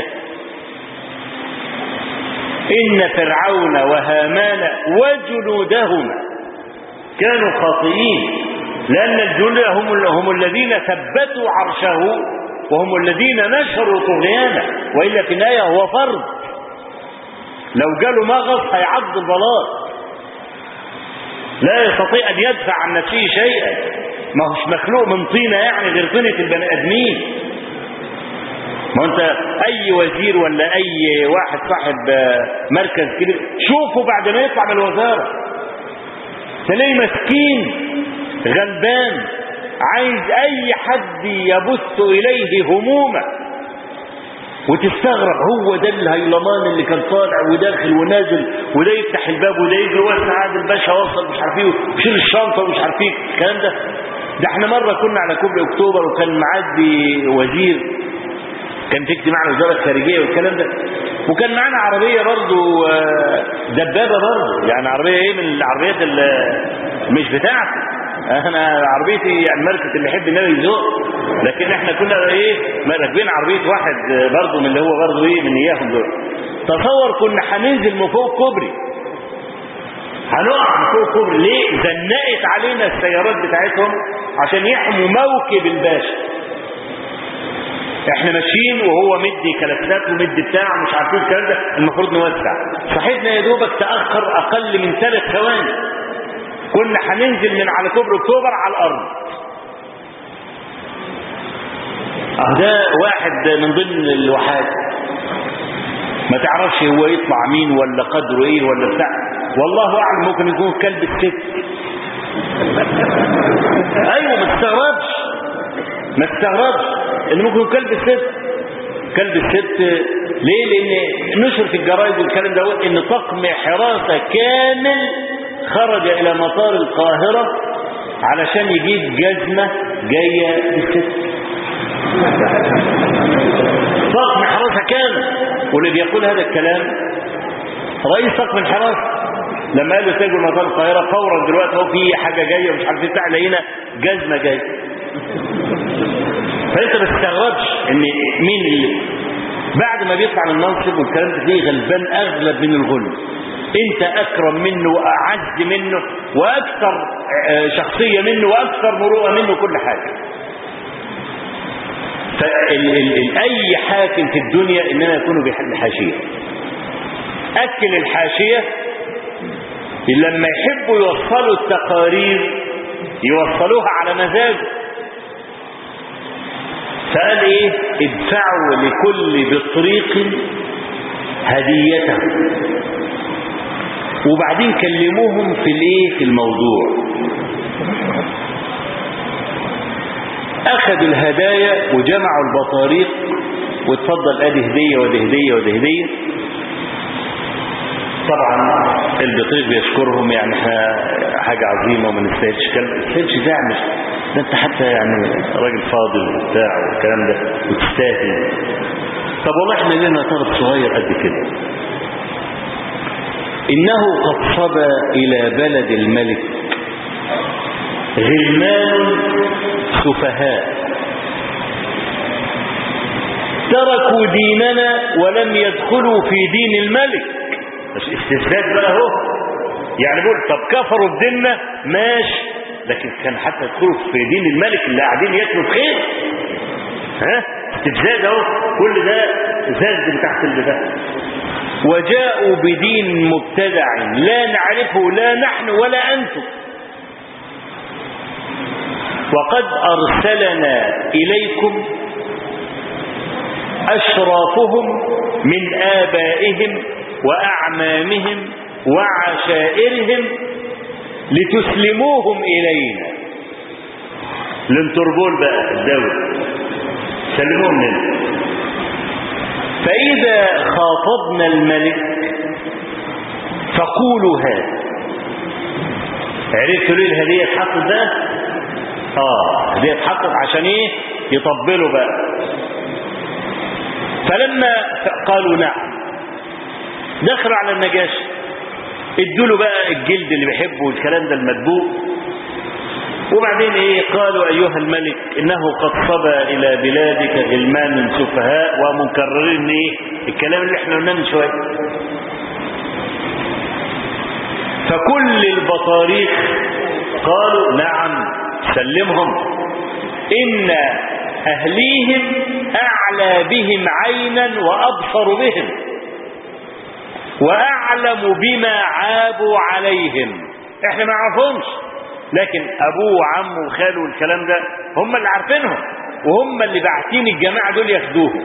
إن فرعون وهامان وجنودهما كانوا خاطئين، لأن الجنود هم الذين ثبتوا عرشه وهم الذين نشروا طغيانه، وإلا في النهاية هو فرد. لو جاله مغص هيعض البلاط، لا يستطيع أن يدفع عن نفسه شيئا. ما هوش مخلوق من طينة يعني غير طينة البني آدمين. ما انت اي وزير ولا اي واحد صاحب مركز كبير شوفه بعد ما يطلع من الوزارة تلاقيه مسكين غلبان عايز اي حد يبث اليه همومه، وتستغرب هو ده الهيلمان اللي كان طالع وداخل ونازل وده يفتح الباب وده يجي وسع عاد الباشا وصل مش عارف ايه وشيل الشنطه ومش عارف ايه الكلام ده. ده احنا مره كنا على كوبري اكتوبر وكان معدي وزير كان في اجتماع الوزاره الخارجيه والكلام ده، وكان معانا عربيه برضه دبابه برضه، يعني عربيه ايه من العربيات اللي مش بتاعتي انا، عربيتي يعني ماركه اللي يحب النبي يزوق، لكن احنا كنا ايه راكبين عربيه واحد برضه من اللي هو برضه ايه من اياهم دول. تصور كنا هننزل من فوق كوبري، هنقع من فوق كوبري. ليه؟ زنقت علينا السيارات بتاعتهم عشان يحموا موكب الباشا. احنا ماشيين وهو مدي كلاكسات ومدي بتاع مش عارفين الكلام ده، المفروض نوسع. صاحبنا يا دوبك تأخر أقل من 3 ثواني، كنا هننزل من على كوبري أكتوبر على الأرض. ده واحد من ضمن الوحات، ما تعرفش هو يطلع مين ولا قدره ايه ولا بتاع، والله أعلم ممكن يكون كلب الست. أيوة ما تستغربش إن ممكن يكون كلب الست. كلب الست ليه؟ لأن نشر في الجرايد والكلام ده إن طقم حراسة كامل خرج إلى مطار القاهرة علشان يجيب جزمة جاية للست. طقم حراسة كامل. واللي بيقول هذا الكلام رئيس طقم الحراسة، لما قال له تاجر مطار القاهرة فورا دلوقتي هو في حاجة جاية ومش عارف بتاع، لقينا جزمة جاية. فأنت ما تستغربش إن مين اللي بعد ما بيطلع من المنصب والكلام ده تلاقيه غلبان أغلب من الغلب. أنت أكرم منه وأعز منه وأكثر شخصية منه وأكثر مروءة منه كل حاجة. فأي حاكم في الدنيا إنما يكون بالحاشية. أكل الحاشية لما يحبوا يوصلوا التقارير يوصلوها على مزاجه. فقال ايه؟ ادفعوا لكل بطريق هديته. وبعدين كلموهم في الايه؟ في الموضوع. اخذوا الهدايا وجمعوا البطاريق واتفضل ادي هديه ودي هديه ودي هديه. طبعا البطريق بيشكرهم، يعني حاجه عظيمه وما نستاهلش دعم، ده انت حتى يعني راجل فاضل وبتاع والكلام ده وتستاهل. طب والله احنا لنا طرف صغير قد كده. انه قد صبى الى بلد الملك غلمان سفهاء تركوا ديننا ولم يدخلوا في دين الملك. بس استفزاز بقى اهو، يعني بقول طب كفروا بديننا ماشي، لكن كان حتى يدخلوا في دين الملك اللي قاعدين ياكلوا بخير. استفزاز اهو، كل ده زاد من تحت البتاع. وجاءوا بدين مبتدع لا نعرفه لا نحن ولا انتم، وقد ارسلنا اليكم اشرافهم من ابائهم واعمامهم وعشائرهم لتسلموهم إلينا. الانتربول بقى الدولة سلموهم لنا. فإذا خاطبنا الملك فقولوا هذا. عرفتوا ليه الهدية اتحطت ده؟ هدية اتحطت عشان ايه؟ يطبلوا بقى. فلما قالوا نعم دخلوا على النجاشي، ادوا له بقى الجلد اللي بيحبه والكلام ده المدبوق. وبعدين ايه؟ قالوا ايها الملك انه قد صبى الى بلادك غلمان سفهاء ومكررين ايه؟ الكلام اللي احنا قلناه من شويه. فكل البطاريق قالوا نعم سلمهم، ان اهليهم اعلى بهم عينا وابصر بهم واعلم بما عابوا عليهم. احنا ما نعرفهمش، لكن ابوه وعمه وخاله والكلام ده هم اللي عارفينهم، وهم اللي باعتين الجماعه دول ياخدوهم.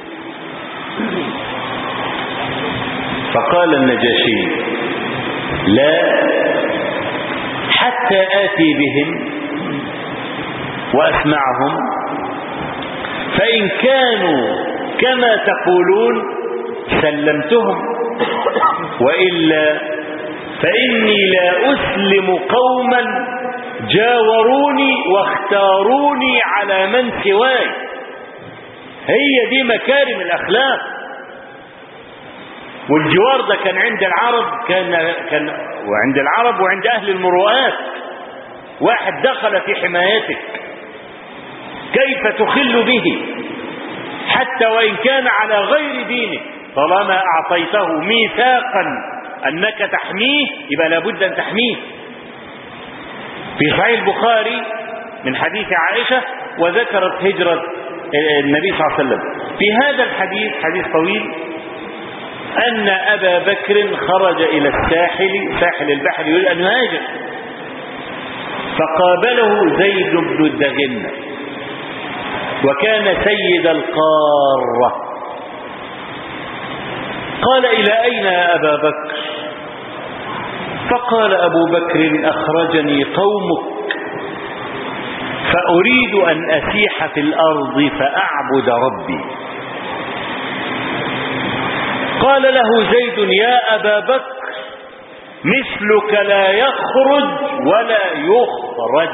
فقال النجاشي لا حتى آتي بهم وأسمعهم، فإن كانوا كما تقولون سلمتهم، وإلا فإني لا أسلم قوما جاوروني واختاروني على من سواي. هي دي مكارم الأخلاق. والجوار ده كان عند العرب، كان وعند العرب وعند أهل المروءات. واحد دخل في حمايتك كيف تخل به حتى وإن كان على غير دينك، طالما أعطيته ميثاقا أنك تحميه يبقى لابد أن تحميه. في صحيح البخاري من حديث عائشة وذكرت هجرة النبي صلى الله عليه وسلم في هذا الحديث، حديث طويل، أن أبا بكر خرج إلى ساحل البحر يريد أن يهاجر، فقابله زيد بن الدغنة وكان سيد القارة. قال: إلى أين يا أبا بكر؟ فقال أبو بكر: أخرجني قومك فأريد أن أسيح في الأرض فأعبد ربي. قال له زيد: يا أبا بكر، مثلك لا يخرج ولا يخرج.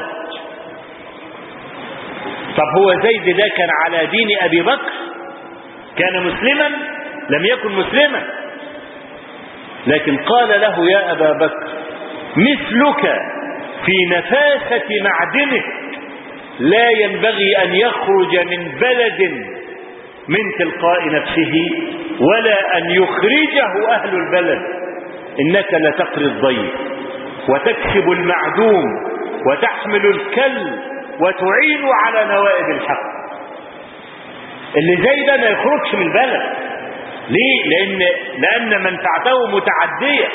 طب هو زيد ده كان على دين أبي بكر؟ كان مسلما؟ لم يكن مسلما، لكن قال له: يا أبا بكر، مثلك في نفاسة معدنك لا ينبغي أن يخرج من بلد من تلقاء نفسه ولا أن يخرجه أهل البلد. إنك لتقري الضيف وتكسب المعدوم وتحمل الكل وتعين على نوائب الحق. اللي زي ده ما يخرجش من البلد. ليه؟ لأن منفعته متعدية،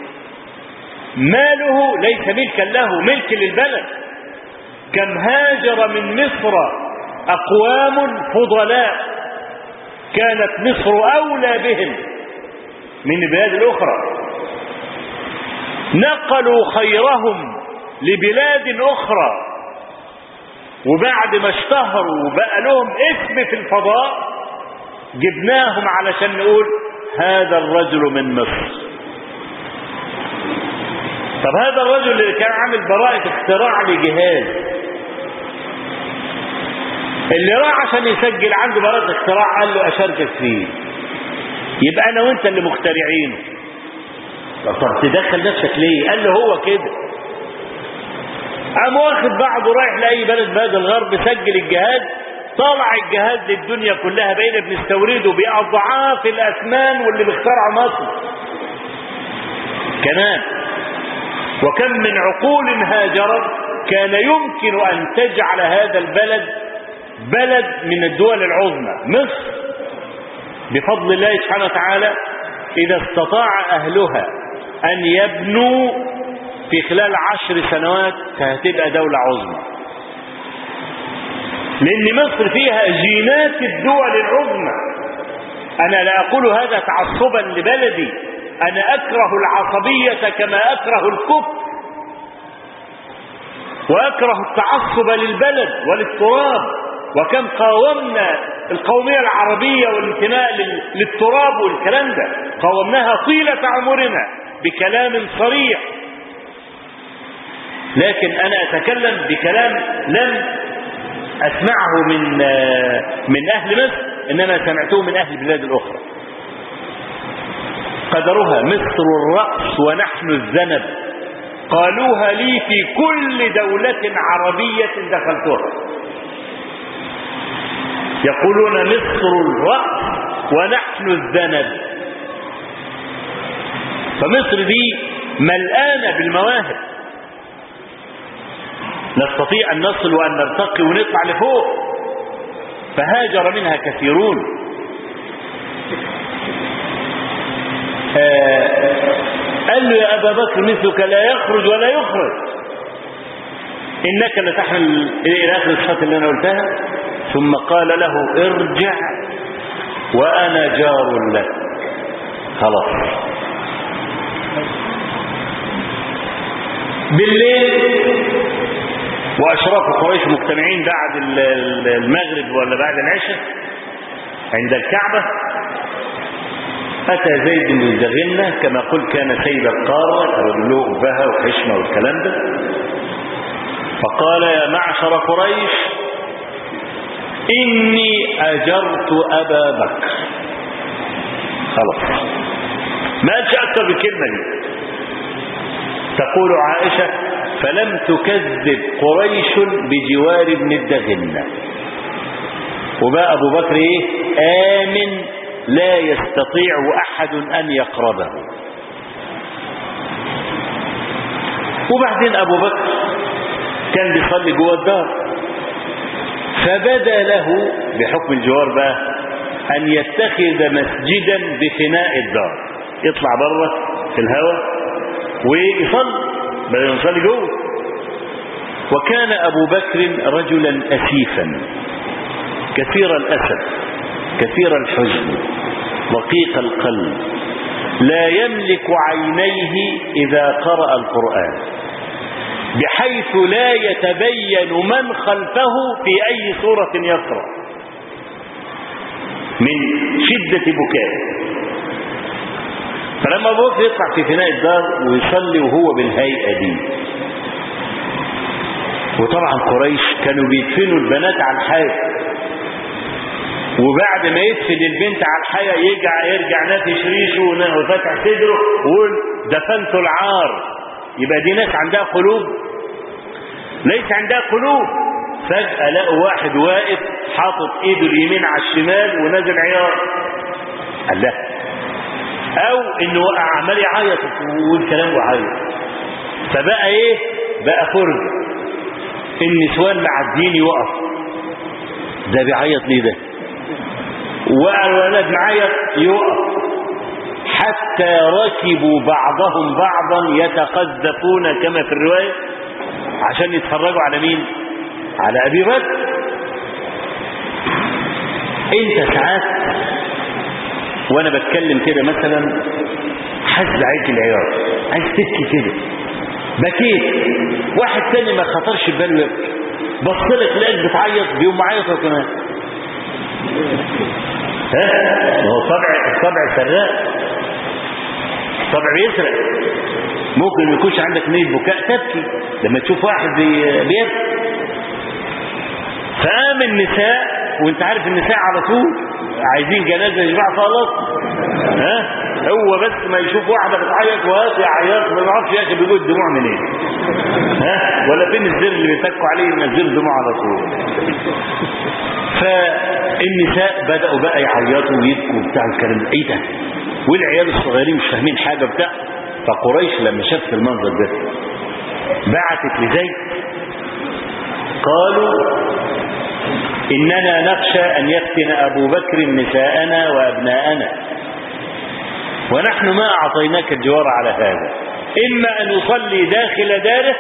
ماله ليس ملكا له، ملك للبلد. كم هاجر من مصر أقوام فضلاء كانت مصر أولى بهم من البلاد الأخرى، نقلوا خيرهم لبلاد أخرى، وبعد ما اشتهروا وبقى لهم اسم في الفضاء جبناهم علشان نقول هذا الرجل من مصر. طب هذا الرجل اللي كان عامل براءة اختراع لجهاز، اللي راح عشان يسجل عنده براءة اختراع قال له أشاركك فيه، يبقى أنا وأنت اللي مخترعينه. طب تدخل نفسك ليه؟ قال له هو كده. قام واخد بعضه رايح لأي بلد بلاد الغرب، سجل الجهاز، طالع الجهاز للدنيا كلها، بقينا بنستورده بأضعاف الأثمان واللي بيخترعوا مصر كمان. وكم من عقول هاجرت كان يمكن أن تجعل هذا البلد بلد من الدول العظمى. مصر بفضل الله سبحانه وتعالى إذا استطاع أهلها أن يبنوا في خلال 10 سنوات هتبقى دولة عظمى، لأن مصر فيها جينات الدول العظمى. أنا لا أقول هذا تعصبا لبلدي، أنا أكره العصبية كما أكره الكفر، وأكره التعصب للبلد وللتراب. وكم قاومنا القومية العربية والانتماء للتراب والكلام ده، قاومناها طيلة عمرنا بكلام صريح، لكن أنا أتكلم بكلام لم أسمعه من أهل مصر، إنما سمعته من أهل البلاد الأخرى. قدرها مصر الرأس ونحن الذنب، قالوها لي في كل دولة عربية دخلتها، يقولون مصر الرأس ونحن الذنب. فمصر دي ملآنة بالمواهب، نستطيع أن نصل وأن نرتقي ونطلع لفوق، فهاجر منها كثيرون. قال له: يا أبا بكر، مثلك لا يخرج ولا يخرج، إنك لتحمل إلى آخر الصفات اللي أنا قلتها. ثم قال له: ارجع وأنا جار لك. خلاص. بالليل وأشراف قريش مجتمعين بعد المغرب ولا بعد العشاء عند الكعبة، أتى زيد بن الدغنة كما قلت كان سيد القارة، له أبها وحشمة والكلام ده، فقال: يا معشر قريش، إني أجرت أبا بكر. خلاص، ما قالش أكثر بالكلمة دي. تقول عائشة: فلم تكذب قريش بجوار ابن الدغنة، وبقى أبو بكر آمن لا يستطيع أحد أن يقربه. وبعدين أبو بكر كان بيصلي جوه الدار، فبدا له بحكم الجوار بقى أن يتخذ مسجدا بفناء الدار، يطلع بره في الهواء ويصلي بدل ما يصلي جوه. وكان أبو بكر رجلا أسيفا كثير الأسف كثير الحزن رقيق القلب، لا يملك عينيه إذا قرأ القرآن، بحيث لا يتبين من خلفه في أي سورة يقرأ من شدة بكائه. فلما أبو بكر يطلع في فناء الدار ويصلي وهو بالهيئة دي، وطبعا قريش كانوا بيدفنوا البنات على الحياة، وبعد ما يدفن البنت على الحياة يرجع نافش ريشه وفتح صدره ويقول دفنت العار. يبقى دي ناس عندها قلوب؟ ليس عندها قلوب. فجأة لقوا واحد واقف حاطط ايده اليمين على الشمال ونازل عيار. قال لا، او انه عمال يعيط والكلام وعيط. فبقى ايه؟ بقى فرجة النسوان معدين يوقف، ده بيعيط ليه ده؟ والولد معيط يوقف، حتى ركبوا بعضهم بعضا يتقذفون كما في الرواية عشان يتفرجوا على مين؟ على أبي بكر. انت ساعات وانا بتكلم كده مثلا حز عليك العياط، عايز تبكي كده، بكيت، واحد تاني ما خطرش بباله يبكي، بصلك لقيت بتعيط بيقوم معيط كمان. هو الطبع سراق، الطبع بيسرق. ممكن ما يكونش عندك نية بكاء تبكي لما تشوف واحد بيبكي. فقام النساء، وانت عارف النساء على طول عايزين جنازه يجمع خلاص، هو بس ما يشوف واحده بتعيط وهات يعيط ما يعرفش يا اخي بيجوا الدموع منين، ولا فين الزر اللي بيتكوا عليه ينزل دموع على طول. فالنساء بدأوا بقى يعيطوا ويبكوا وبتاع الكلام ده، ايه ده؟ والعيال الصغيرين مش فاهمين حاجه بتاع. فقريش لما شافت المنظر ده بعتت لزيد، قالوا إننا نخشى أن يفتن أبو بكر نساءنا وأبناءنا، ونحن ما أعطيناك الجوار على هذا، إما أن يصلي داخل داره،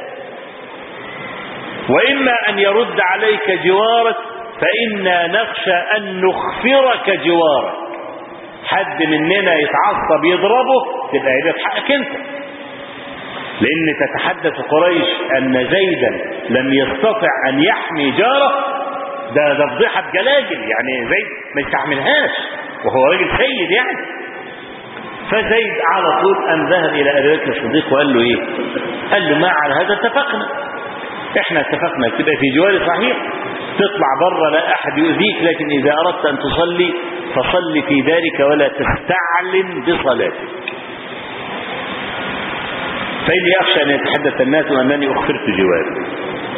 وإما أن يرد عليك جوارك، فإنا نخشى أن نخفرك جوارك. حد مننا يتعصب يضربه تبقى يبقى في حقك أنت، لأن تتحدث قريش أن زيدا لم يستطع أن يحمي جاره. ده فضيحة بجلاجل، يعني زيد ما يستحملهاش وهو راجل سيد يعني. فزيد على طول أن ذهب إلى أبي بكر الصديق وقال له إيه؟ قال له ما على هذا اتفقنا، إحنا اتفقنا تبقى في جواري صحيح، تطلع بره لا أحد يؤذيك، لكن إذا أردت أن تصلي فصلي في دارك ولا تستعلن بصلاتك، فإني أخشى أن يتحدث الناس أنني أخفرت جواري.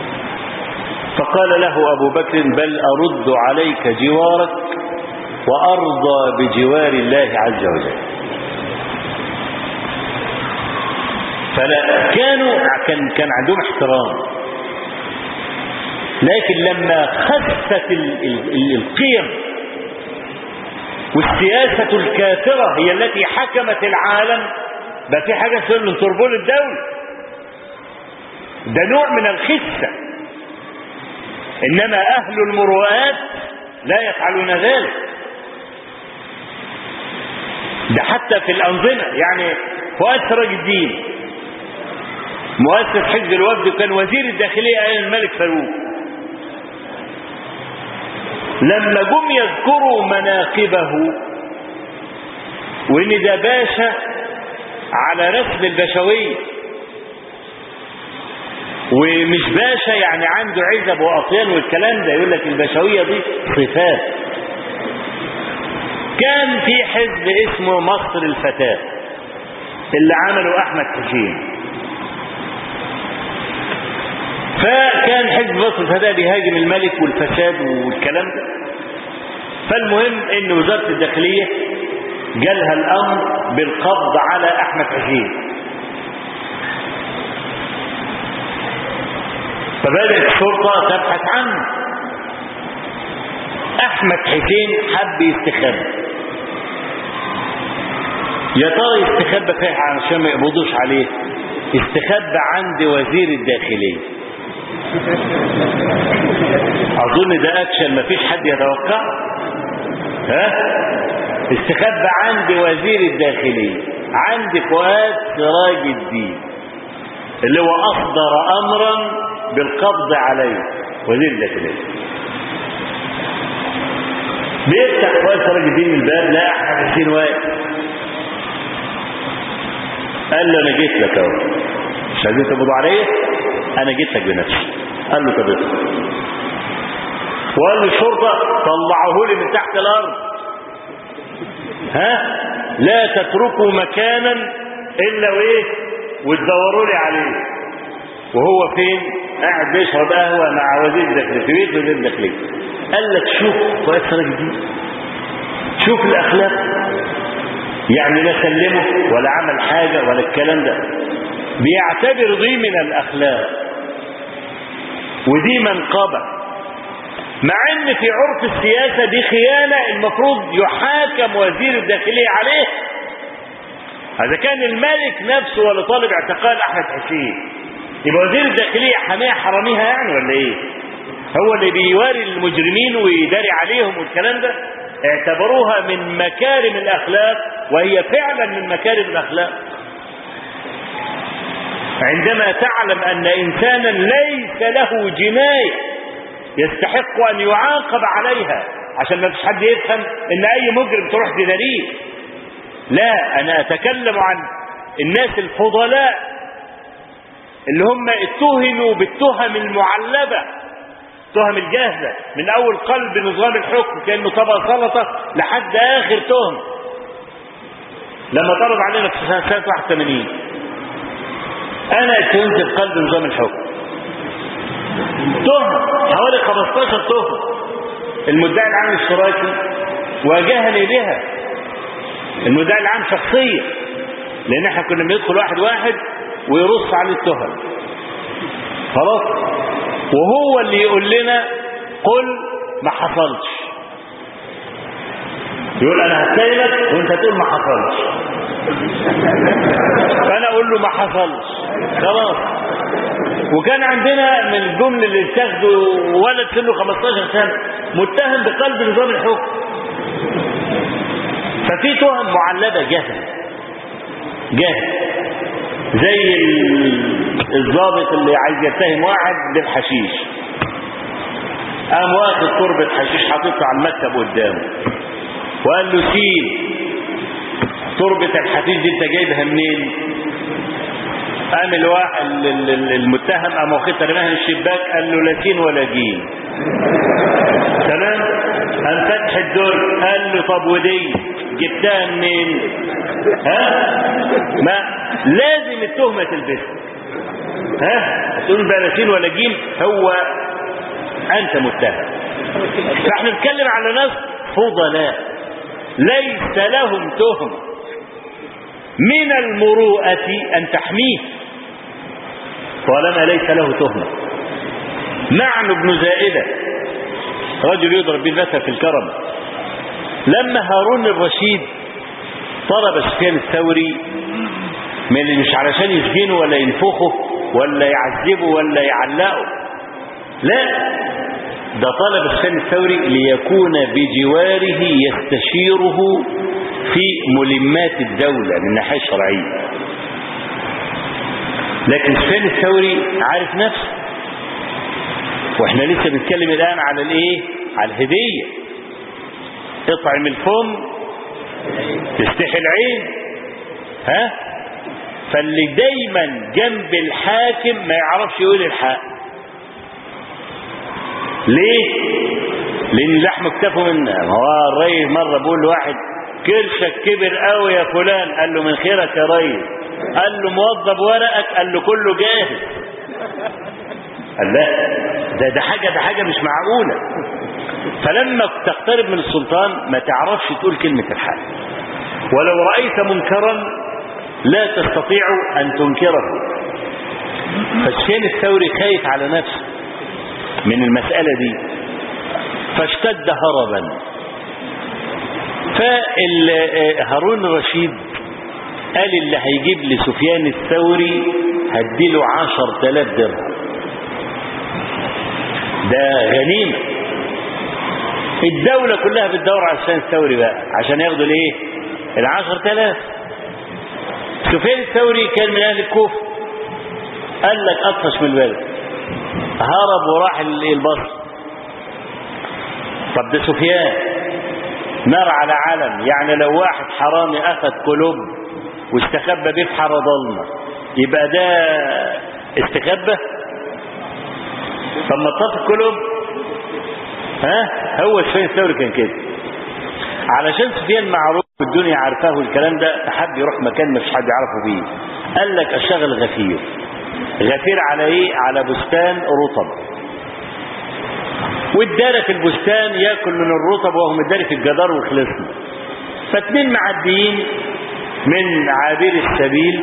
فقال له أبو بكر بل أرد عليك جوارك وأرضى بجوار الله عز وجل. فلا كان عندهم احترام، لكن لما خست القيم والسياسة الكافرة هي التي حكمت العالم، بقى في حاجة اسمها تربول الدولة، ده نوع من الخسة. إنما أهل المروءات لا يفعلون ذلك. ده حتى في الأنظمة، يعني فؤاد سراج الدين مؤسس حزب الوفد وكان وزير الداخلية أيام الملك فاروق، لما جم يذكروا مناقبه وإن ده باشا على رسم البشوية، ومش باشا يعني عنده عزب وأطيان والكلام ده، يقول لك البشوية دي صفات. كان في حزب اسمه مصر الفتاة اللي عمله أحمد حسين، فكان حزب مصر الفتاة بيهاجم الملك والفساد والكلام ده. فالمهم ان وزارة الداخلية جالها الأمر بالقبض على أحمد حسين، فبدأت الشرطة تبحث عنه أحمد حسين حب يستخبى، يا ترى يستخبى فين عشان ما يقبضوش عليه؟ استخبى عند وزير الداخلية. أظن ده أكشن مفيش حد يتوقع. ها؟ استخبى عند وزير الداخلية، عند فؤاد سراج الدين اللي هو أصدر أمرا بالقبض عليه، وزير الداخلية. بيفتح فؤاد سراج الدين الباب، لا أحمد حسين واقف. قال له: أنا جيت لك أهو، مش عايزين تقبضوا عليا؟ أنا جيت لك بنفسي. قال له: طب اطلع. وقال له: الشرطة طلعوه لي من تحت الأرض، ها؟ لا تتركوا مكانا إلا وإيه وتدوروا لي عليه. وهو فين؟ قاعد بيشرب قهوة مع وزير الداخلية في بيت وزير الداخلية. قال لك: شوف فؤاد سراج الدين، شوف الأخلاق، يعني لا سلمه ولا عمل حاجة ولا الكلام ده، بيعتبر دي من الأخلاق ودي منقبة، مع ان في عرف السياسة دي خيانة المفروض يحاكم وزير الداخلية عليه. هذا كان الملك نفسه ولا طالب اعتقال أحمد حسين، يبقى وزير الداخلية حاميها حراميها يعني ولا ايه؟ هو اللي بيواري المجرمين ويداري عليهم والكلام ده. اعتبروها من مكارم الأخلاق، وهي فعلا من مكارم الأخلاق. عندما تعلم أن إنسانا ليس له جناية يستحق أن يعاقب عليها، عشان ما فيش حد يفهم أن أي مجرم تروح تداريه. لا، أنا أتكلم عن الناس الفضلاء اللي هم اتهموا بالتهم المعلبة، تهم الجاهزة، من أول قلب نظام الحكم كأنه طبق سلطة لحد آخر تهم. لما طرد علينا في سنة 81 أنا اتهمت بقلب نظام الحكم، تهم حوالي 15 تهم. المدعي العام الاشتراكي واجهني بها، المدعي العام شخصيا، لأن احنا كنا بندخل واحد واحد ويرص عليه التهم، خلاص، وهو اللي يقول لنا قل ما حصلش. يقول أنا هتسيلك وانت تقول ما حصلش، فأنا أقول له ما حصلش، خلاص. وكان عندنا من الجمل اللي اتاخدوا ولد سنه 15 سنة متهم بقلب نظام الحكم. ففي تهم معلبة جهل زي الضابط اللي عايز يتهم واحد بالحشيش، قام واخد تربة حشيش حاططها على المكتب قدامه وقال له: سيل تربة الحشيش دي انت جايبها منين؟ قام الواحد المتهم قام واخدها رماها من الشباك، قال له: لا سين ولا جيم. تمام؟ قام فتح الدرج قال له: طب ودي جبتها منين؟ ها؟ ما لازم التهمة تلبسها، ها؟ تقول بقى لا سين ولا جيم، هو أنت متهم. فاحنا نتكلم على ناس فضلاء ليس لهم تهمة، من المروءة أن تحميه طالما ليس له تهمة. معن بن زائدة رجل يضرب بالمثل في الكرم، لما هارون الرشيد طلب سفيان الثوري من اللي مش علشان يسجنه ولا ينفخه ولا يعذبه ولا يعلقه، لا، ده طلب سفيان الثوري ليكون بجواره يستشيره في ملمات الدولة من ناحية شرعية. لكن سفيان الثوري عارف نفسه، واحنا لسه بنتكلم الآن على الايه؟ على الهدية. اطعم الفم تستحي العين، ها؟ فاللي دايما جنب الحاكم ما يعرفش يقول الحق. ليه؟ لان لحم اكتفوا منه. هو الرئيس مرة بيقول لواحد: كرشك كبر قوي يا فلان. قال له: من خيرك يا ريس. قال له: موظف ورقك. قال له: كله جاهز. قال: لا، ده حاجة مش معقولة. فلما تقترب من السلطان ما تعرفش تقول كلمة الحق، ولو رأيت منكرا لا تستطيع أن تنكره. فسفيان الثوري خايف على نفسه من المسألة دي، فاشتد هربا. فهارون الرشيد قال اللي هيجيب لسفيان الثوري هديله 10,000 درهم، ده غنيمة. الدولة كلها بتدور على سفيان الثوري بقى عشان ياخدوا الايه؟ 10,000. سفيان الثوري كان من اهل الكوفة، قال لك اطفش من البلد، هرب وراح البصر. طب ده سفيان نار على علم، يعني لو واحد حرامي اخذ كلوب واستخبى بيه في حاره ضلمه يبقى ده استخبى؟ طب ما طف الكلوب. هو سفيان الثوري كان كده. علشان سفيان معروف الدنيا عارفاه الكلام ده، فحب يروح مكان مش حد يعرفه بيه. قال لك اشتغل غفير. غفير على ايه؟ على بستان رطب، واداري في البستان ياكل من الرطب وهو مداري في الجدار وخلصنا. فاتنين معديين من عابر السبيل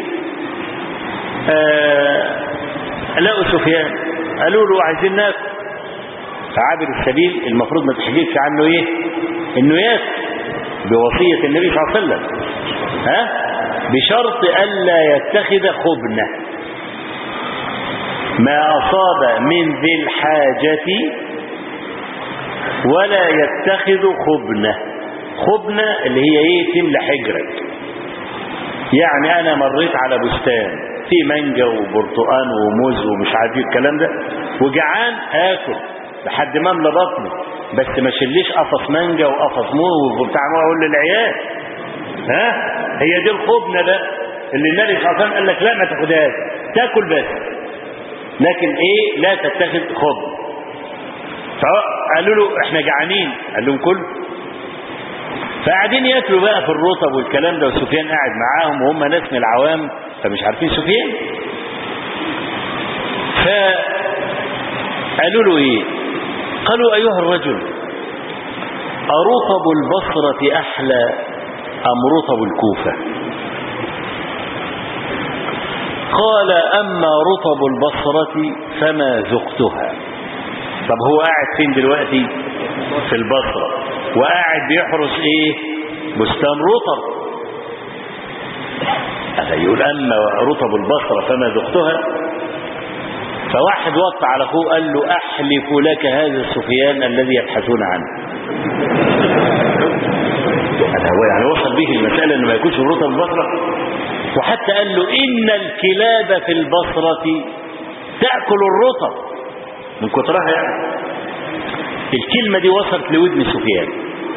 لقوا سفيان، قالوا له عايزين ناكل. فعابر السبيل المفروض ما تحكيش عنه ايه؟ انه ياكل بوصية النبي صلى الله عليه وسلم، بشرط الا يتخذ خبنة. ما اصاب من ذي الحاجة ولا يتخذ خبنة. خبنة اللي هي ايه؟ تملى حجرك. يعني انا مريت على بستان في مانجا وبرتقان وموز ومش عارف الكلام ده، وجعان اكل لحد ما املى بطني، بس ما شليش قفص مانجا وقفص موز وبتاع اقول للعيال. هي دي الخبنة ده اللي النبي صلى الله عليه وسلم قال لك لا ما تاخدهاش، تاكل بس، لكن ايه؟ لا تتخذ خبنة. فقالوا له احنا جعانين، قال لهم كل. فقاعدين ياكلوا بقى في الرطب والكلام ده، وسفيان قاعد معاهم وهم ناس من العوام فمش عارفين سفيان. فقالوا له ايه؟ قالوا ايها الرجل أرطب البصرة احلى ام رطب الكوفة؟ قال اما رطب البصرة فما ذقتها. طب هو قاعد فين دلوقتي؟ في البصرة، وقاعد بيحرس ايه؟ بستان رطب. هذا يقول اما رطب البصرة فما ذقتها. فواحد وقع على اخوه قال له احلف لك هذا سفيان الذي يبحثون عنه. هذا هو يعني وصل به المسألة انه ما يكونش رطب البصرة. وحتى قال له ان الكلاب في البصرة تأكل الرطب من كترها. يعني الكلمة دي وصلت لودن سفيان.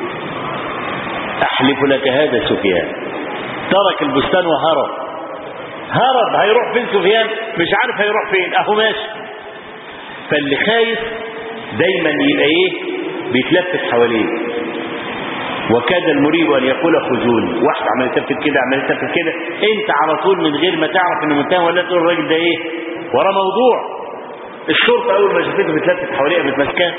احلف لك هذا سفيان. ترك البستان وهرب. هيروح فين سفيان؟ مش عارف هيروح فين، اهو ماشي. فاللي خايف دايما يبقى ايه؟ بيتلفت حواليه. وكاد المريب ان يقول خذوني. واحد عمال يتلفت كده عمال يتلفت كده، انت على طول من غير ما تعرف انه منتهي ولا تقول الراجل ده ايه وراه موضوع. الشرطه اول ما شافته بتلفت حواليه متمسكاه.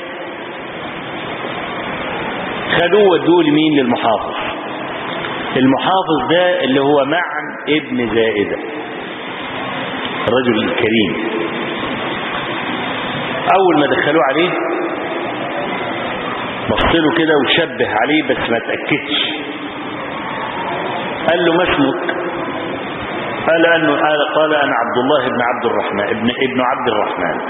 خدوه ودوه لمين؟ للمحافظ. المحافظ ده اللي هو معن ابن زائدة، الرجل الكريم. اول ما دخلوه عليه بصله كده وشبه عليه بس ما تأكدش. قال له ما اسمك؟ قال انا عبد الله بن عبد الرحمن ابن عبد الرحمن.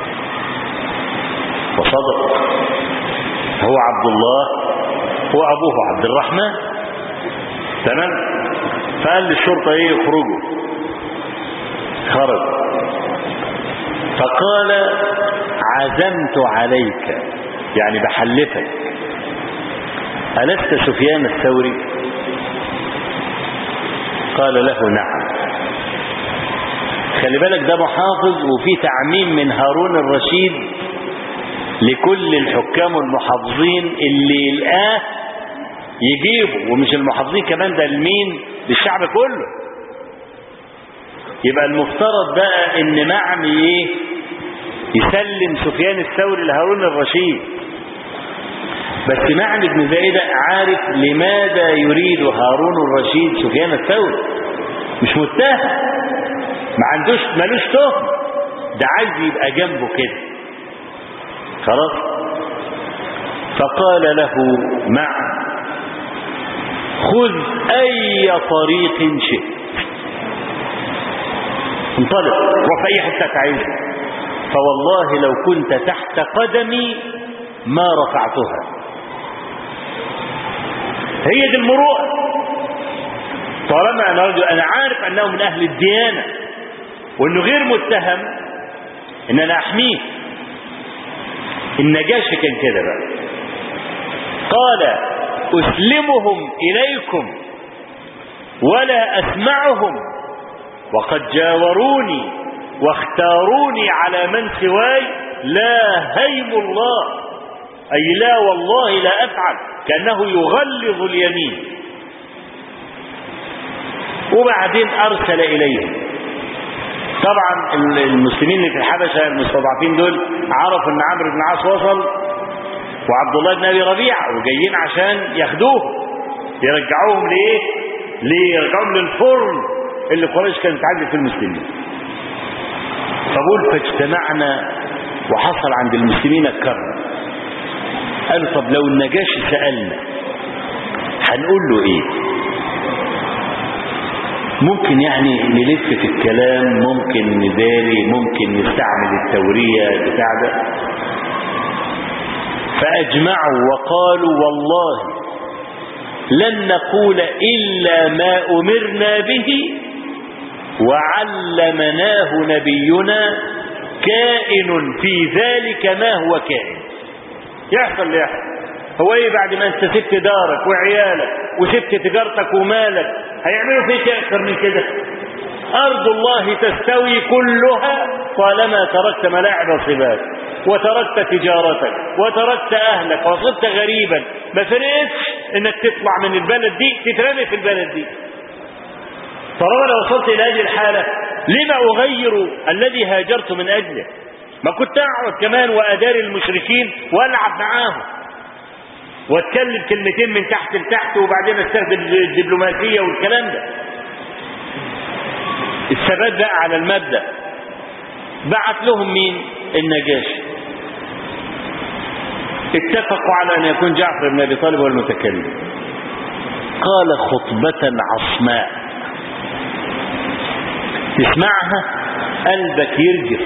وصدق، هو عبد الله وابوه عبد الرحمن. تمام. فقال للشرطه ايه؟ يخرجوا. خرج. فقال عزمت عليك، يعني بحلفك، ألست سفيان الثوري؟ قال له نعم. خلي بالك ده محافظ، وفي تعميم من هارون الرشيد لكل الحكام والمحافظين اللي يلقاه يجيبه، ومش المحافظين كمان، ده لمين؟ للشعب كله. يبقى المفترض بقى ان معن ايه؟ يسلم سفيان الثوري لهارون الرشيد. بس معن بن زائدة عارف لماذا يريد هارون الرشيد سفيان الثوري، مش متهم، ملوش تهم، ده عايز يبقى جنبه كده خلاص. فقال له معا خذ أي طريق شئت، انطلق روح في أي حتة تعيشها، فوالله لو كنت تحت قدمي ما رفعتها. هي دي المروءة. طالما أنا عارف أنه من أهل الديانة وأنه غير متهم إن أنا أحميه. النجاشي كان كده بقى، قال أسلمهم إليكم ولا أسمعهم وقد جاوروني واختاروني على من سواي، لا هيم الله، أي لا والله لا أفعل، كأنه يغلظ اليمين. وبعدين أرسل إليهم. طبعا المسلمين اللي في الحبشة المستضعفين دول عرفوا أن عمرو بن العاص وصل وعبد الله بن أبي ربيعة وجايين عشان ياخدوه يرجعوهم لإيه؟ يرجعوهم للفرن اللي قريش كانت تعذب في المسلمين. فقول فاجتمعنا وحصل عند المسلمين الكرم. قالوا طب لو النجاشي سألنا هنقول له ايه؟ ممكن يعني نلف في الكلام، ممكن نداري، ممكن نستعمل التورية بتاع ده. فأجمعوا وقالوا والله لن نقول إلا ما أمرنا به وعلمناه نبينا، كائن في ذلك ما هو كائن. يحصل لي يحصل. هو ايه بعد ما انت سبت دارك وعيالك وسبت تجارتك ومالك هيعملوا فيك اكثر من كده؟ ارض الله تستوي كلها طالما تركت ملاعب صباك وتركت تجارتك وتركت اهلك وصرت غريبا. ما فرقتش انك تطلع من البلد دي تترمي في البلد دي. طالما لو وصلت الى هذه الحاله لما اغير الذي هاجرت من اجله؟ ما كنت اقعد كمان واداري المشركين والعب معاهم واتكلم كلمتين من تحت لتحت وبعدين استخدم الدبلوماسيه والكلام ده. الثبات بقى على المبدأ. بعت لهم مين؟ النجاشي. اتفقوا على ان يكون جعفر بن ابي طالب هو المتكلم. قال خطبة عصماء تسمعها قلبك يرجف.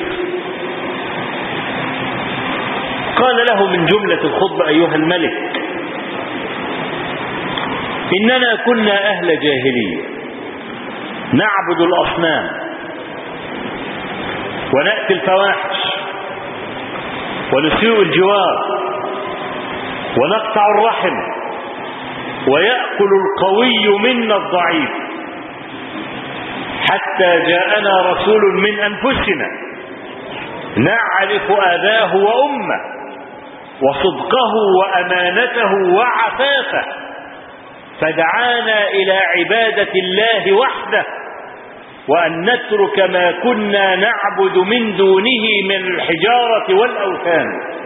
قال له من جملة الخطبة أيها الملك إننا كنا أهل جاهلية نعبد الأصنام ونأتي الفواحش ونسيء الجوار ونقطع الرحم ويأكل القوي منا الضعيف، حتى جاءنا رسول من أنفسنا نعرف أباه وأمه وصدقه وأمانته وعفافه، فدعانا إلى عبادة الله وحده وأن نترك ما كنا نعبد من دونه من الحجارة والأوثان،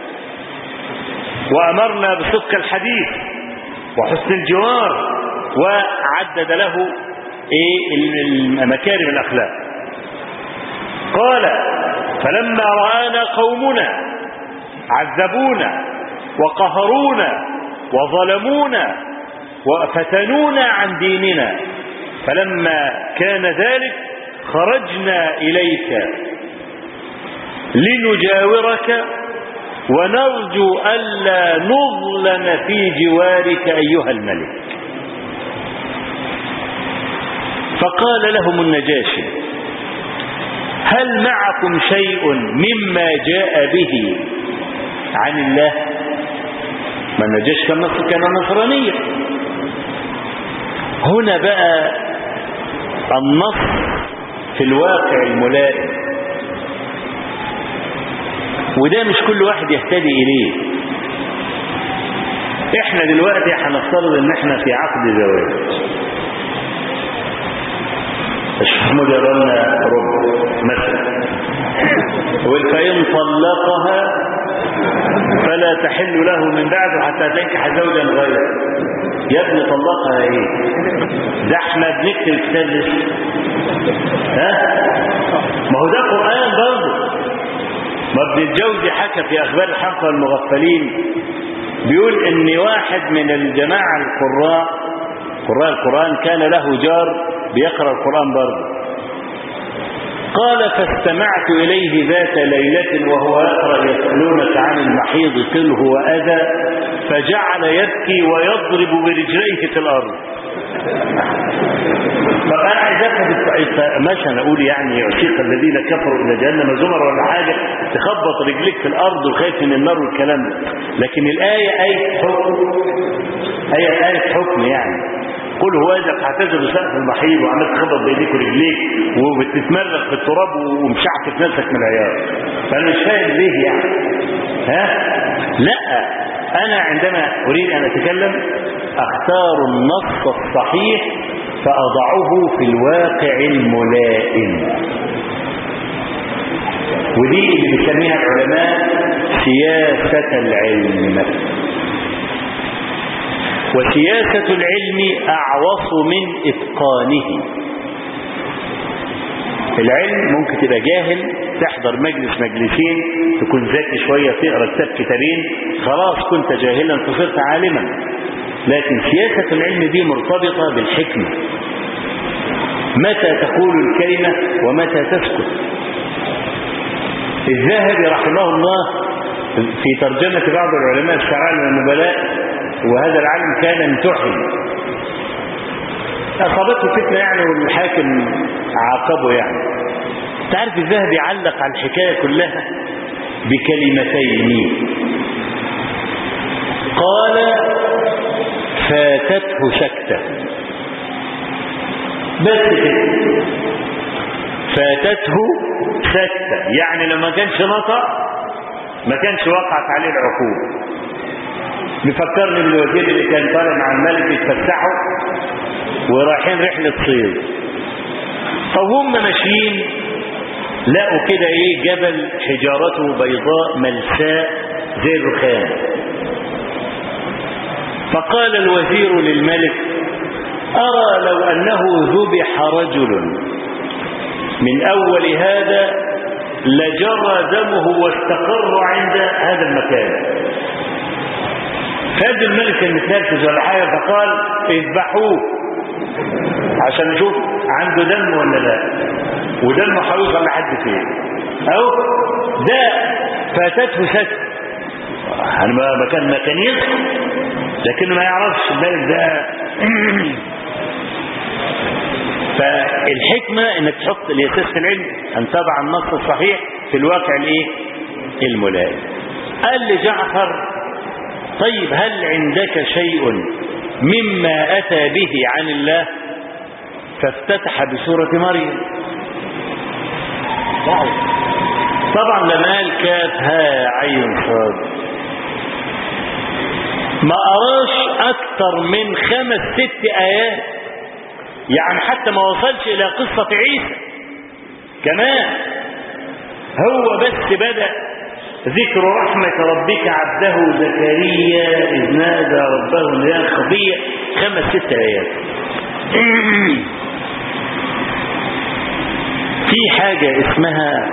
وأمرنا بصدق الحديث وحسن الجوار، وعدد له مكارم الأخلاق. قال فلما رآنا قومنا عذبونا وقهرونا وظلمونا وفتنونا عن ديننا، فلما كان ذلك خرجنا إليك لنجاورك ونرجو ألا نظلم في جوارك أيها الملك. فقال لهم النجاشي هل معكم شيء مما جاء به عن الله؟ ما النجاشي كان نصرانيا. هنا بقى النص في الواقع الملائم، وده مش كل واحد يهتدي إليه. احنا دلوقتي هنفترض ان احنا في عقد زواج، الشيخ يرى لنا رب مثلا، فإن طلقها فلا تحل له من بعده حتى تنكح زوجا غيره. يا ابني طلقها ايه؟ ده احنا بنكتب كتاب لسه. ما هو ده قرآن برضه. ما ابن الجوزي حكى في أخبار الحمقى والمغفلين بيقول ان واحد من الجماعة قراء القرآن كان له جار بيقرأ القرآن برضه. قال فاستمعت إليه ذات ليلة وهو يقرأ يسألونك عن المحيض قل هو أذى، فجعل يبكي ويضرب برجليه في الأرض. طب أنا عايز أفهم مثلا أقول يعني يعشق الذين كفروا إلى جهنم زمر ولا حاجة تخبط رجليك في الأرض وخايف من النار والكلام ده، لكن الآية آية حكم يعني قل هو إذا اعتذروا سقف المحيض وعملت تخبط بإيديك ورجليك وبتتمرغ في التراب ومشعكف نفسك من العياط. فأنا مش فاهم ليه يعني. لا، أنا عندما أريد أن أتكلم أختار النص الصحيح فأضعه في الواقع الملائم، ودي اللي بيسميها العلماء سياسة العلم مثلا. وسياسة العلم أعوص من إتقانه. العلم ممكن تبقى جاهل، تحضر مجلسين، تكون ذكي شوية، تقرأ كتاب كتابين، خلاص كنت جاهلا فصرت عالما. لكن سياسة العلم دي مرتبطة بالحكمة، متى تقول الكلمة ومتى تسكت. الذهبي رحمه الله في ترجمة بعض العلماء الشعراء والنبلاء، وهذا العالم كان امتحن، أصابته فتنة يعني والحاكم عاقبه يعني. تعرف الذهبي علق على الحكاية كلها بكلمتين، قال فاتته سكتة، بس كده، فاتته سكتة، يعني لما كانش نطق ما كانش وقعت عليه العقوبة. بيفكرني بالوزير اللي كان طالع مع الملك يتفسحوا ورايحين رحلة صيد، فهم ماشيين لقوا كده جبل حجارته بيضاء ملساء زي الرخام. فقال الوزير للملك أرى لو أنه ذبح رجل من أول هذا لجرى دمه واستقر عند هذا المكان. فهذا الملك المتنرفز ولا حاجة فقال اذبحوه عشان نشوف عنده دم ولا لا، ودمه هيوصل لحد فين. اهو ده فاتته سكت، يعني ما كان يصحى لكنه ما يعرفش الملك ده. فالحكمة انك تحط لأساس العلم ان تضع النص الصحيح في الواقع الملائم. قال لجعفر طيب هل عندك شيء مما أتى به عن الله؟ فافتتح بسورة مريم. طبعا لما قال كاف ها عين صاد ما أراش أكثر من 5-6 آيات، يعني حتى ما وصلش إلى قصة عيسى كمان. هو بس بدأ ذكر رحمة ربك عبده زكريا إذ نادى ربه نداء خفيا، 5-6 آيات. في حاجة اسمها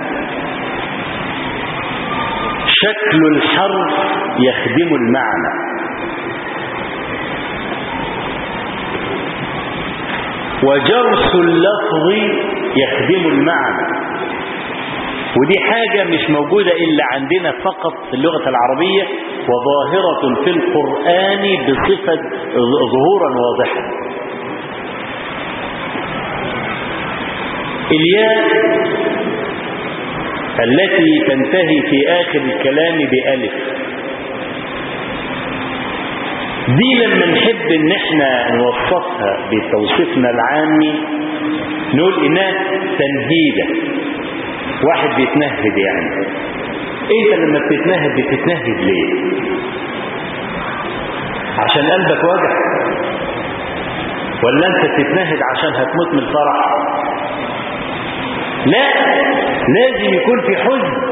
شكل الحرف يخدم المعنى، وجرس اللفظ يخدم المعنى، ودي حاجة مش موجودة إلا عندنا فقط في اللغة العربية، وظاهرة في القرآن بصفة ظهورا واضحا. الياء التي تنتهي في آخر الكلام بألف، دي لما نحب ان احنا نوصفها بتوصيفنا العامي نقول انها تنهيدة، واحد بيتنهد. يعني انت لما بتتنهد ليه؟ عشان قلبك وجع، ولا انت بتتنهد عشان هتموت من الفرح؟ لا، لازم يكون في حزن.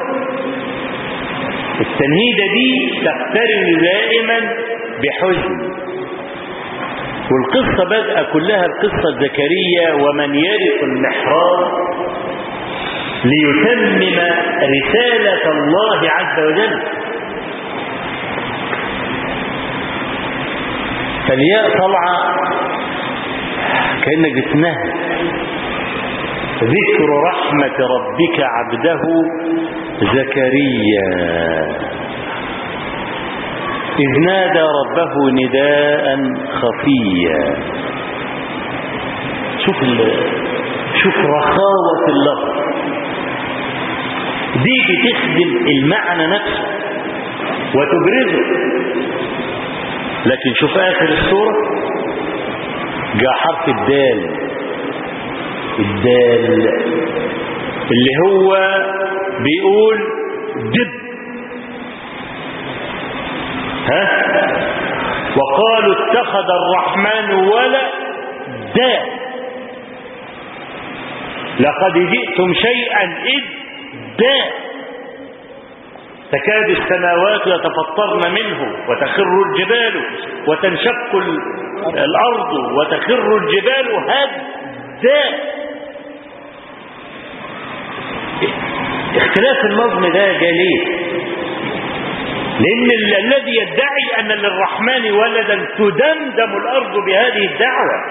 التنهيدة دي تقترن دائما بحزن. والقصة بدأ كلها بقصة زكريا ومن يرث المحراب ليتمم رسالة الله عز وجل. فالياء طالعة كأنك بتنهي. ذكر رحمة ربك عبده زكريا إذ نادى ربه نداء خفيا. شوف رخاوة اللفظ دي بتخدم المعنى نفسه وتبرزه. لكن شوف آخر السورة جاء حرف الدال اللي هو بيقول دب. وقالوا اتخذ الرحمن ولدا لقد جئتم شيئا إدا تكاد السماوات يتفطرن منه وتخر الجبال وتنشق الأرض وتخر الجبال هدا. اختلاف النظم ده جاء ليه؟ لأن الذي يدعي أن للرحمن ولدا تدمدم الأرض بهذه الدعوة،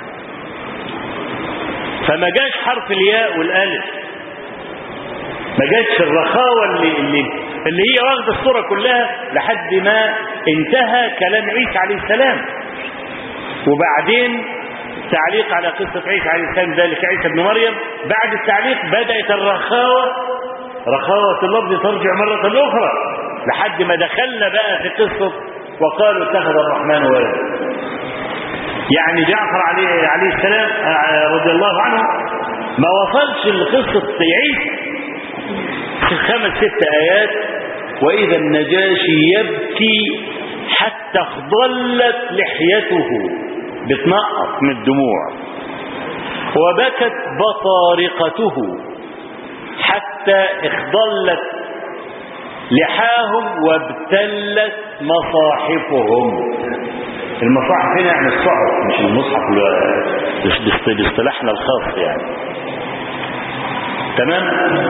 فما جاش حرف الياء والالف، ما جاش الرخاوة اللي هي واخدة الصورة كلها لحد ما انتهى كلام عيسى عليه السلام. وبعدين تعليق على قصة عيسى عليه السلام ذلك عيسى ابن مريم، بعد التعليق بدأت رخاوة اللفظ ترجع مرة أخرى لحد ما دخلنا بقى في قصة وقالوا اتخذ الرحمن ولدا. يعني جعفر عليه السلام رضي الله عنه ما وصلش لقصة عيسى في 5-6 آيات. وإذا النجاشي يبكي حتى اخضلت لحيته بتنقط من الدموع، وبكت بطارقته حتى اخضلت لحاهم وابتلت مصاحفهم. المصاحف هنا يعني الصحف مش المصحف باصطلاحنا الخاص يعني. تمام.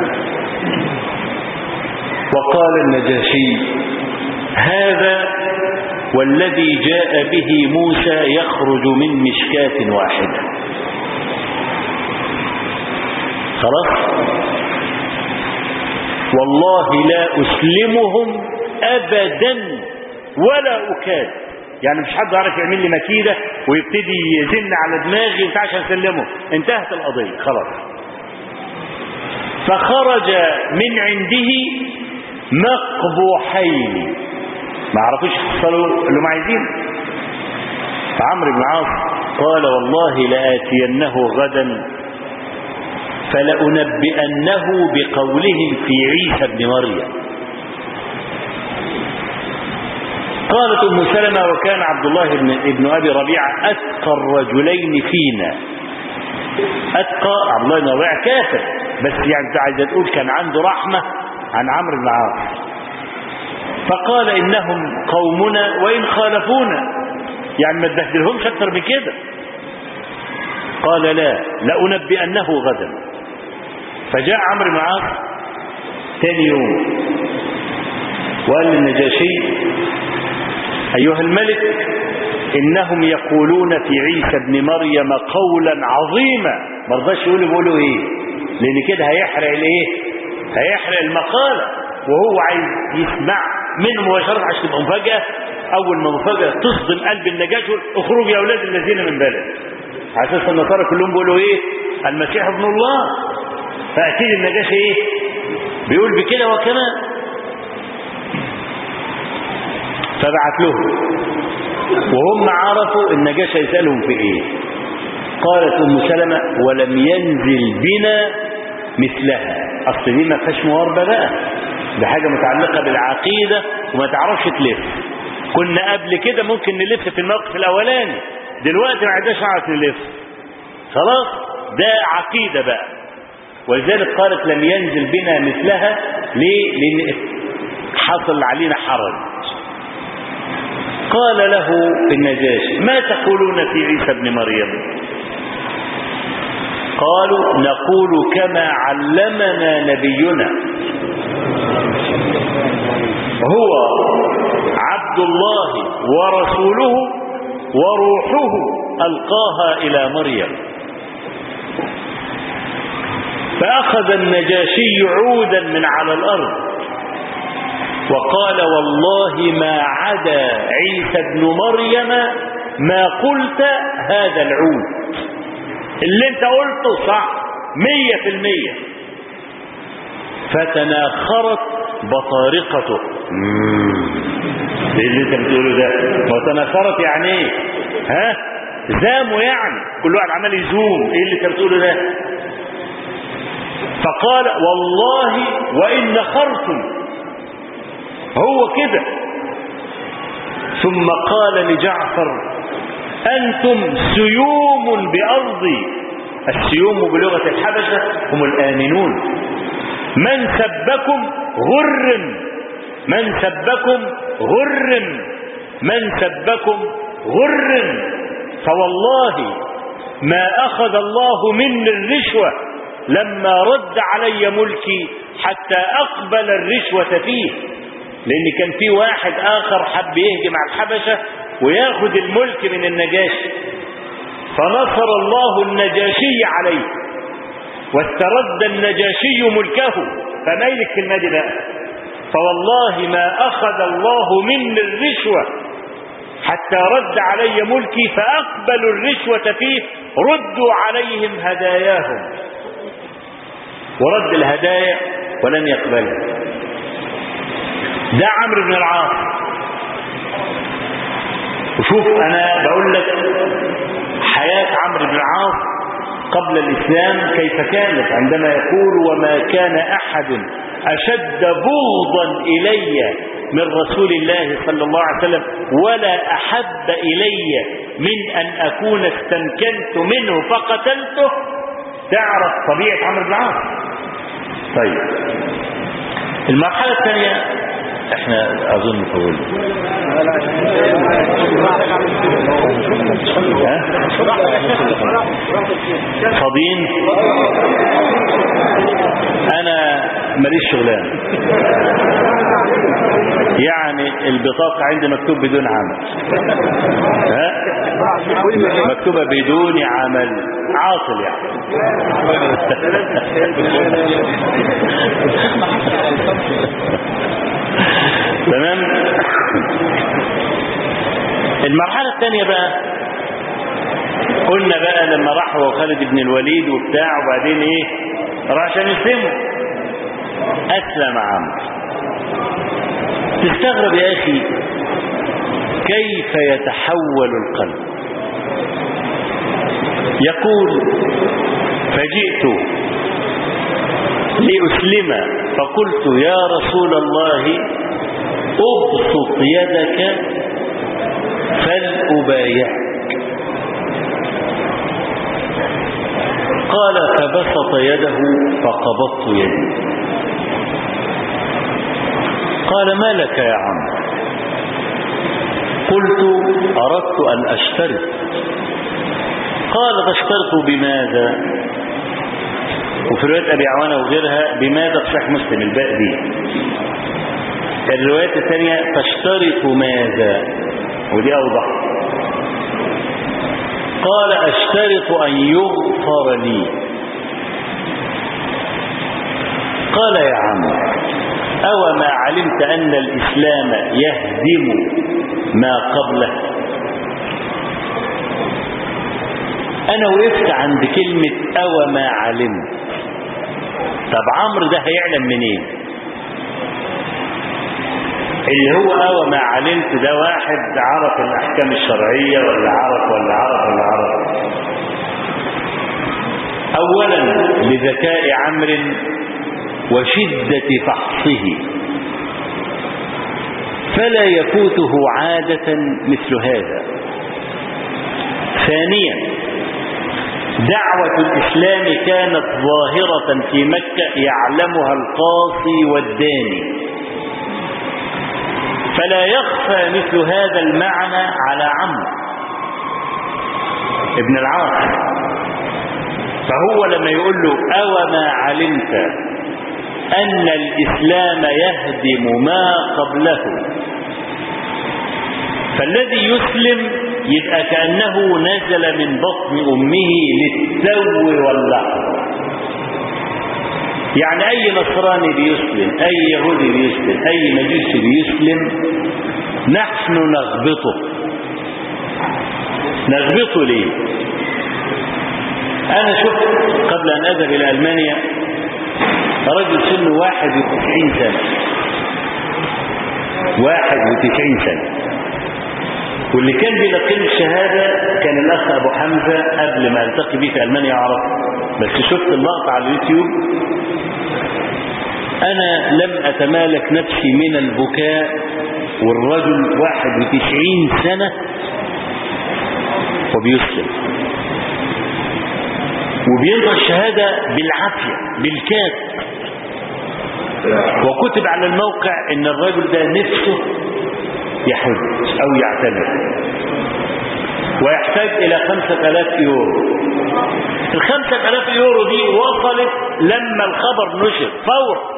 وقال النجاشي هذا والذي جاء به موسى يخرج من مشكاة واحدة. خلاص. والله لا أسلمهم أبدا ولا أكاد. يعني مش حد عارف يعمل لي مكيدة ويبتدي يزن على دماغي وبتاع عشان اسلمه. انتهت القضية خلاص. فخرج من عنده مقبوحين، ما عرفوش يحصلوا اللي هم عايزين. فعمرو بن العاص قال والله لآتينه غدا فلأنبئنه بقولهم في عيسى ابن مريم. قالت أم سلمة وكان عبد الله ابن أبي ربيعة أتقى الرجلين فينا. أتقى عبد الله بن ربيعة كافر، بس يعني عايزة تقول كان عنده رحمة عن عمرو بن العاص. فقال إنهم قومنا وإن خالفونا، يعني ما تبهدلهمش أكثر من كده. قال لا لأنبئنه غدا. فجاء عمرو بن العاص ثاني يوم وقال للنجاشي أيها الملك إنهم يقولون في عيسى ابن مريم قولا عظيما. ما رضاش يقولوا إيه، لأن كده هيحرق الإيه، هيحرق المقالة، وهو عايز يسمع منه مباشرة عشان تبقى مفاجأة. أول ما مفاجأة تصدم قلب النجاشي اخرجوا يا أولاد الذين من بلد، على أساس النصارى كلهم بيقولوا إيه المسيح ابن الله. فأكيد النجاشي إيه بيقول بكده وكمان. فبعت له وهم عرفوا النجاشي يسألهم في إيه. قالت أم سلمة ولم ينزل بنا مثلها. أصل دي ما فيهاش مواربة بقى، ده حاجة متعلقة بالعقيدة وما تعرفش تلف. كنا قبل كده ممكن نلف في الموقف الأولاني، دلوقتي ما عندناش نعرف نلف خلاص، ده عقيدة بقى. ولذلك قالت لم ينزل بنا مثلها. ليه؟ لأن حصل علينا حرج. قال له النجاشي ما تقولون في عيسى ابن مريم؟ قالوا نقول كما علمنا نبينا هو عبد الله ورسوله وروحه ألقاها إلى مريم. فأخذ النجاشي عودا من على الأرض وقال والله ما عدا عيسى ابن مريم ما قلت هذا العود، اللي انت قلته صح 100%. فتناخرت بطارقته. ايه اللي انت بتقوله ده؟ وتناخرت يعني ايه؟ ها؟ زاموا يعني، كل واحد عمال يزوم. ايه اللي انت بتقوله ده؟ فقال والله وإن نخرتم، هو كده. ثم قال لجعفر أنتم سيوم بأرضي. السيوم بلغة الحبشة هم الآمنون. من سبكم غرم، من سبكم غرم، من سبكم غرم. فوالله ما أخذ الله مني الرشوة لما رد علي ملكي حتى أقبل الرشوة فيه. لأن كان في واحد آخر حب يهجم على الحبشة وياخذ الملك من النجاشي، فنصر الله النجاشي عليه واسترد النجاشي ملكه. فمايل الكلمة دي بقى، فوالله ما أخذ الله مني الرشوة حتى رد علي ملكي فأقبلوا الرشوة فيه، ردوا عليهم هداياهم. ورد الهدايا ولن يقبلها. ده عمرو بن العاص. وشوف أنا بقول لك حياة عمرو بن العاص قبل الإسلام كيف كانت، عندما يقول وما كان أحد أشد بغضا إلي من رسول الله صلى الله عليه وسلم ولا أحب إلي من أن أكون استمكنت منه فقتلته. تعرف طبيعة عمرو بن العاص. طيب المرحلة الثانية احنا اظن طولنا. فاضيين؟ انا ماليش شغلان، يعني البطاقة عندي مكتوب بدون عمل. ها؟ مكتوبة بدون عمل، عاطل يعني. تمام. المرحلة الثانية بقى قلنا بقى لما راحوا خالد بن الوليد وبتاع، وبعدين ايه؟ راح عشان يسلموا. اسلم عمرو. تستغرب يا اخي كيف يتحول القلب. يقول فجئت لأسلم فقلت يا رسول الله أبسط يدك فلأبايعك. قال فبسط يده فقبضت يدي. قال ما لك يا عمرو؟ قلت أردت أن أشترط. قال تشترط بماذا؟ وفي رواية أبي عوانة وغيرها بماذا في صحيح مسلم الباء دي. الرواية الثانية تشترط ماذا، ودي أوضح. قال أشترط أن يغفر لي. قال يا عم أو ما علمت أن الإسلام يهدم ما قبله؟ أنا وقفت عند كلمة أو ما علمت. طب عمرو ده هيعلم منين؟ اللي هو أو ما علمت ده واحد عرف الأحكام الشرعية ولا عرف. أولا لذكاء عمرو وشدة فحصه، فلا يفوته عادة مثل هذا. ثانيا دعوة الإسلام كانت ظاهرة في مكة يعلمها القاصي والداني، فلا يخفى مثل هذا المعنى على عمرو ابن العاص. فهو لما يقول له أو ما علمت أن الإسلام يهدم ما قبله، فالذي يسلم يبقى كأنه نزل من بطن أمه للتو واللحظة. يعني أي نصراني بيسلم، أي يهودي بيسلم، أي مجوسي بيسلم، نحن نغبطه. نغبطه ليه؟ أنا شفت قبل أن أذهب إلى ألمانيا رجل سنه 91 سنة، 91 سنة، واللي كان بيلقن الشهادة كان الأخ أبو حمزة قبل ما التقي بيه في ألمانيا أعرف، بس شفت اللقطة على اليوتيوب. أنا لم أتمالك نفسي من البكاء، والرجل 91 سنة وبيسلم وبينطق الشهادة بالعافية بالكاد، وكتب على الموقع إن الرجل ده نفسه يحج أو يعتمر ويحتاج إلى 5000 يورو. ال5000 يورو دي وصلت لما الخبر نشر فورا،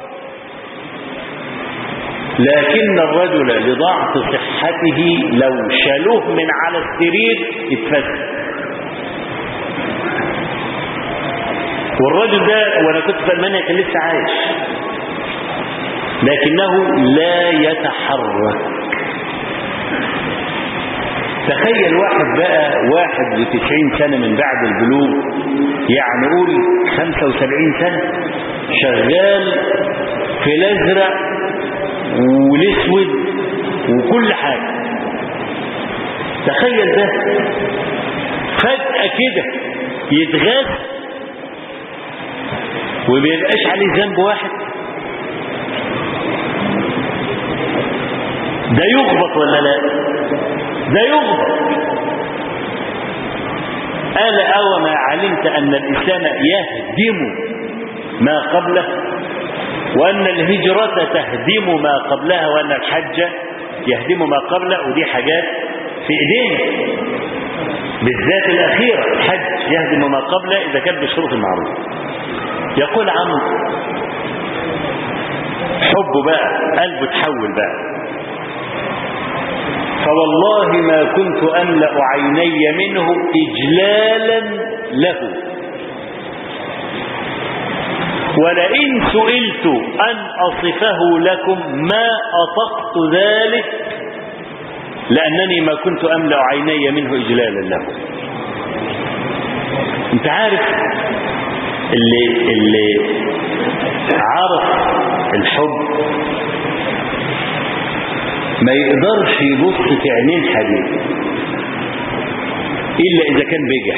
لكن الرجل لضعف صحته لو شالوه من على السرير اتفسد. والرجل ده وانا كنت في ألمانيا كان لسه عايش، لكنه لا يتحرك. تخيل واحد بقى 91 سنة من بعد البلوغ، يعني قول 75 سنة شغال في الازرق والاسود وكل حاجة. تخيل ده فجأة كده يتغاث وميبقاش عليه ذنب واحد. ده يغبط ولا لا؟ ده يغبط. ألا أو ما علمت أن الإسلام يهدم ما قبله، وأن الهجرة تهدم ما قبلها، وأن الحج يهدم ما قبله، ودي حاجات في إيدينا بالذات الأخيرة. الحج يهدم ما قبله إذا كان بالشروط المعروفة. يقول عمرو حبه بقى قلبه تحول بقى، فوالله ما كنت أملأ عيني منه إجلالا له، ولئن سئلت أن أصفه لكم ما أطقت ذلك، لأنني ما كنت أملأ عيني منه إجلالا له. انت عارف اللي عرف الحب ما يقدرش يبص في عينين حبيبه إلا إذا كان بيجح.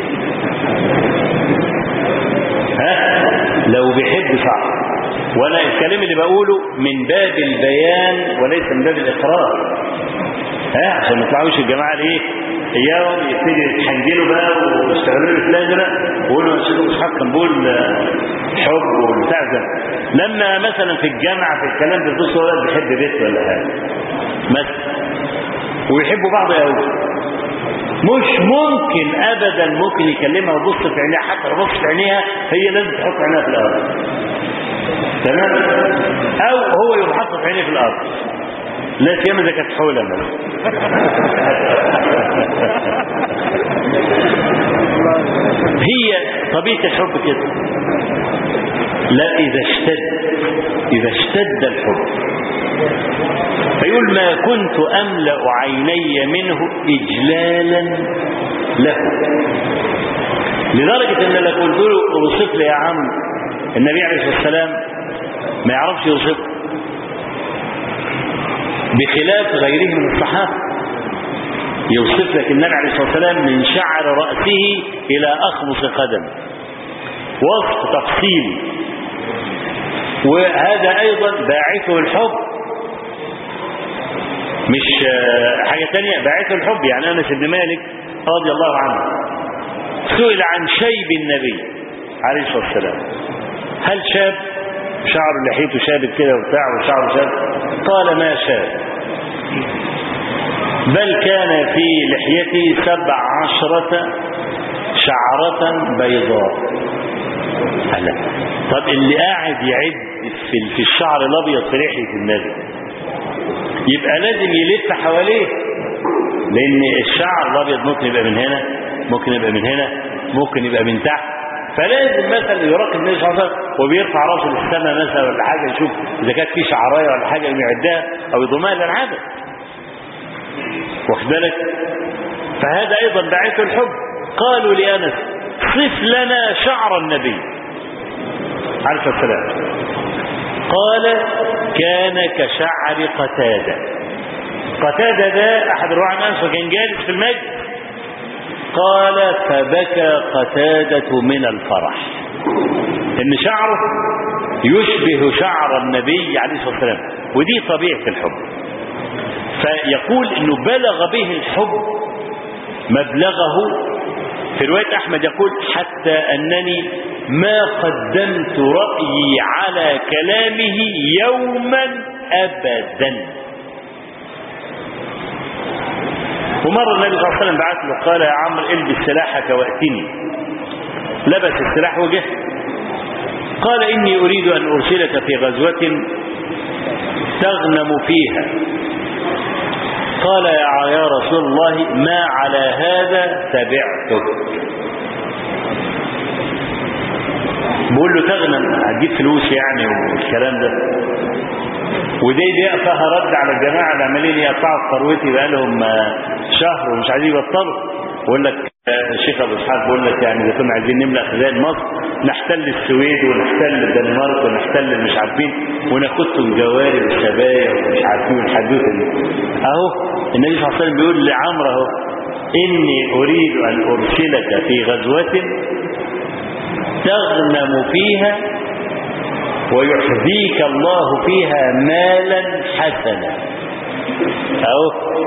لو بيحب صعب. وأنا الكلام اللي بقوله من باب البيان وليس من باب الإقرار، عشان ما يطلعوش الجماعة الايه اياهم يبتدي يتحنجلوا بقى ويشتغلوا في الازرق ويقولوا الشيخ اسحاق كان بيقول حب والبتاع ده. لما مثلا في الجامعه في الكلام بيبصوا ولا بيحب بيت ولا حاجه مثلا ويحبوا بعض قوي، مش ممكن ابدا ممكن يكلمها ويبص في عينيها، حتى لو بص في عينيها هي لازم تحط عينيها في الارض، تمام؟ او هو يبقى حاطط عينيه في الارض، لا سيما اذا كانت حوله مثلا. هي طبيعه الحب كده. لا اذا اشتد الحب فيقول ما كنت املا عيني منه اجلالا له، لدرجه ان لو قلت له اوصف لي يا عم النبي عليه الصلاه والسلام ما يعرفش يوصفه، بخلاف غيره من الصحابة يوصف لك النبي عليه الصلاة والسلام من شعر رأسه إلى أخمص قدم، وصف تفصيلي. وهذا أيضا باعثه الحب، مش حاجة تانية، باعثه الحب. يعني أنس بن مالك رضي الله عنه سئل عن شيب النبي عليه الصلاة والسلام، هل شاب؟ شعر لحيته شابت كده وبتاع وشعره شاب؟ قال ما شاب، بل كان في لحيته 17 شعرة بيضاء. هلا طب اللي قاعد يعد في الشعر الابيض في لحية النبي يبقى لازم يلف حواليه لأن الشعر الأبيض ممكن يبقى من هنا، ممكن يبقى من هنا، ممكن يبقى من تحت، فلازم مثلا يراقب النبي صلى الله عليه وسلم وبيرفع راسه للسماء مثلا ولا حاجة، يشوف إذا كانت في شعراية ولا حاجة يعدها أو يضمها للعادة، واخد بالك؟ فهذا أيضا دعيته الحب. قالوا لأنس صف لنا شعر النبي عليه الصلاة والسلام، قال كان كشعر قتادة. قتادة ده أحد رواة عن أنس وكان جالس في المجلس. قال فبكى قتادة من الفرح إن شعره يشبه شعر النبي عليه الصلاة والسلام، ودي طبيعة الحب. فيقول إنه بلغ به الحب مبلغه. في رواية أحمد يقول حتى أنني ما قدمت رأيي على كلامه يوما أبدا. ومر النبي صلى الله عليه وسلم بعث له قال يا عمرو البس سلاحك وأتني. لبس السلاح وجه. قال إني أريد أن أرسلك في غزوة تغنم فيها. قال يا رسول الله ما على هذا تبعتك. بقول له تغنم هتجيب فلوس يعني والكلام ده، ودي فيها رد على الجماعة اللي عمالين يقطعوا ثروتي بقالهم شهر ومش عايزين يبطلوا. بقول لك الشيخ ابو اسحاق بقول لك يعني اذا كنا عايزين نملأ خزائن مصر نحتل السويد ونحتل الدنمارك ونحتل مش عارفين وناخدهم جواري والسبايا ومش عارفين الحدوثه دي. اهو النبي صلى الله عليه وسلم بيقول لعمرو اهو اني اريد ان ارسلك في غزوة تغنم فيها ويحذيك الله فيها مالا حسنا. اهو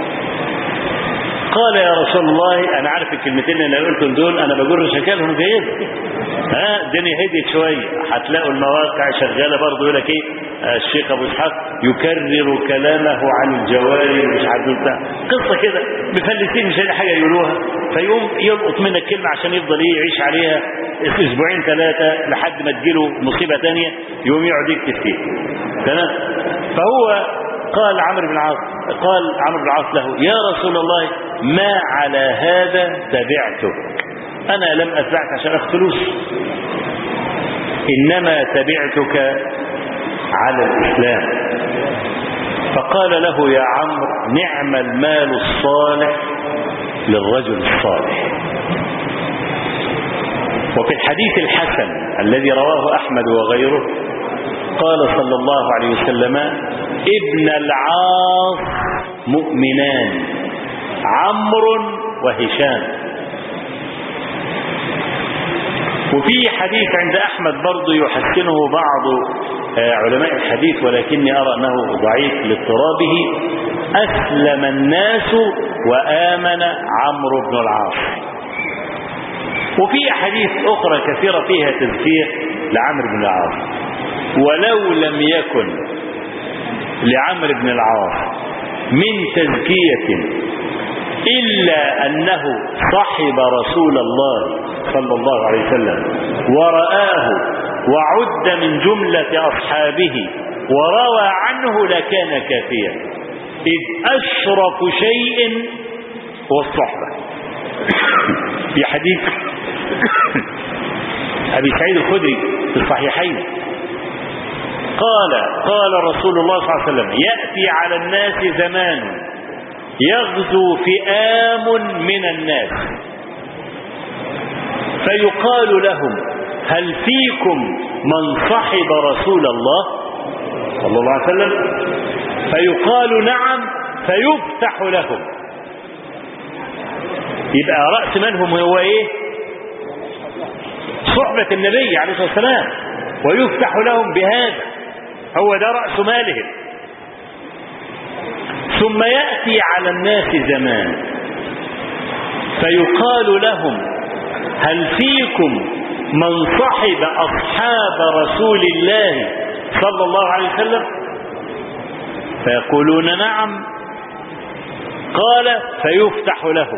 قال يا رسول الله انا عارف الكلمتين اللي انا قلتهم دول انا بجر شكلهم جيد. الدنيا هديت شويه، هتلاقوا المواقع شغاله برضه يقول لك ايه الشيخ ابو اسحاق يكرر كلامه عن الجواري ومش عارف بتاع قصه كده مفلسين مش لاقي حاجه يقولوها، فيقوم يلقط منك كلمه عشان يفضل يعيش عليها اسبوعين ثلاثه لحد ما تجيله مصيبه ثانيه يقوم يقعد يكتب فيها. تمام. فهو قال عمرو بن العاص له يا رسول الله ما على هذا تبعتك، أنا لم أتبعك عشان أخذ فلوس، إنما تبعتك على الإسلام. فقال له يا عمرو نعم المال الصالح للرجل الصالح. وفي الحديث الحسن الذي رواه أحمد وغيره قال صلى الله عليه وسلم ابن العاص مؤمنان عمرو وهشام. وفي حديث عند أحمد برضو يحسنه بعض علماء الحديث ولكني أرى أنه ضعيف لاضطرابه أسلم الناس وآمن عمرو بن العاص. وفي أحاديث أخرى كثيرة فيها تذكير لعمرو بن العاص. ولو لم يكن لعمرو بن العاص من تزكية إلا أنه صحب رسول الله صلى الله عليه وسلم ورآه وعد من جملة أصحابه وروى عنه لكان كافيا، إذ أشرف شيء هو الصحبة. في حديث أبي سعيد الخدري في الصحيحين قال رسول الله صلى الله عليه وسلم يأتي على الناس زمان يغزو فئام من الناس فيقال لهم هل فيكم من صحب رسول الله صلى الله عليه وسلم؟ فيقال نعم فيفتح لهم. يبقى رأس منهم هو ايه؟ صحبة النبي عليه الصلاة والسلام، ويفتح لهم بهذا، هو ده رأس مالهم. ثم يأتي على الناس زمان فيقال لهم هل فيكم من صحب أصحاب رسول الله صلى الله عليه وسلم؟ فيقولون نعم. قال فيفتح لهم.